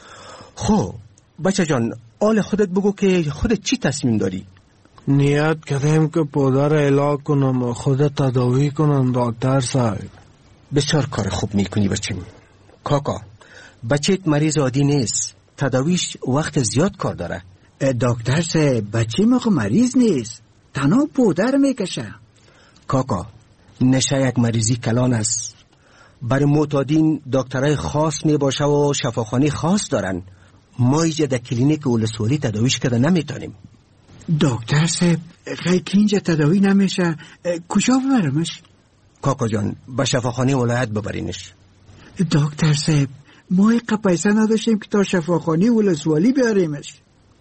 Speaker 10: خب بچه جان، آل خودت بگو که خودت چی تصمیم داری؟
Speaker 8: نیت کردم که پودر علاج کنم و خودت تداوی کنم دکتر صاحب.
Speaker 10: بسیار کار خوب میکنی بچه. کاکا، بچهت مریض عادی نیست، تداویش وقت زیاد کار داره.
Speaker 9: دکتر صاحب، بچه ما خو مریض نیست، تنها پودر میکشه.
Speaker 10: کاکا، نشه یک مریضی کلان است. برای معتادین دکترای خاص میباشه و شفاخانه خاص دارن. ما ایجا در کلینیک ولسوالی تداویش کرده نمیتونیم.
Speaker 9: دکتر صاحب، خیلی که اینجا تداوی نمیشه، کجا ببرمش؟
Speaker 10: کاکا جان، به شفاخانه ولایت ببرینش.
Speaker 9: دکتر صاحب، ما ایقا پیسه نداشتیم که تا شفاخانه ولسوالی بیاریمش.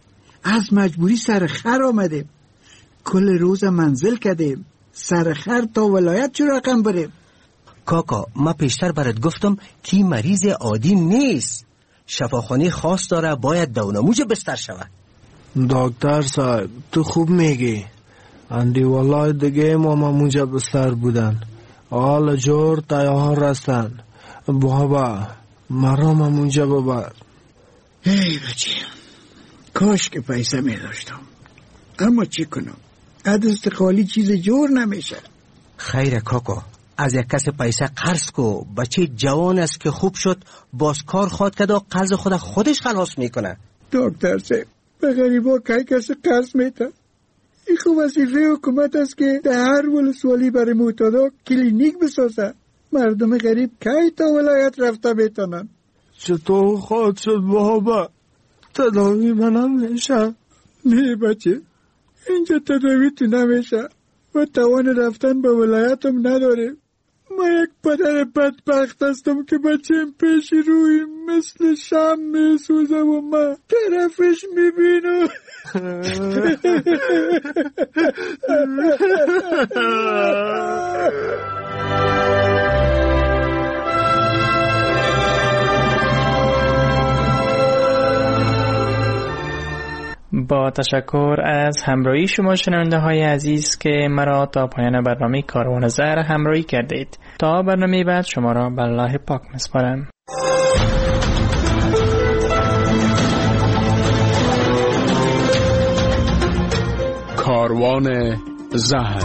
Speaker 9: از مجبوری سرخر آمدیم، کل روز منزل کردیم، سرخر تا ولایت چه رقم بریم؟
Speaker 10: کاکا، ما پیشتر برات گفتم که مریض عادی نیست، شفاخانه خاص داره، باید دونموج بستر شود.
Speaker 8: دکتر صاحب، تو خوب میگی. اندی والله دیگه ما مونجا بستر بودن، حال جور تیار هستن. بابا مرا مونجا ببر.
Speaker 9: ای بچه، کاش که پیسه می داشتم، اما چی کنم، عدست خالی چیز جور نمیشه.
Speaker 10: خیر کاکا، از یک کس پیسه قرض کو. بچه جوان است که خوب شد، باز کار خواد کرد و قرض خود خودش خلاص میکنه.
Speaker 9: دکتر صاحب، به غریبا کی کسی قرض میده؟ این خوب وظیفه حکومت است که در هر ولسوالی برای معتادا کلینیک بسازه. مردم غریب کی تا ولایت رفته میتونن؟
Speaker 8: چطور خواهد شد بابا؟ تداوی من نمیشه. نه بچه، اینجا تداوی تو نمیشه و توان رفتن به ولایتم نداره. من یک پدر بدبخت هستم که بچه‌م پیش روی مثل شم میسوزه و من طرفش میبینم.
Speaker 17: با تشکر از همراهی شما شنونده های عزیز که مرا تا پایان برنامه کاروان زهر همراهی کردید. تا برنامه بعد شما را به الله پاک میسپارم.
Speaker 5: کاروان زهر.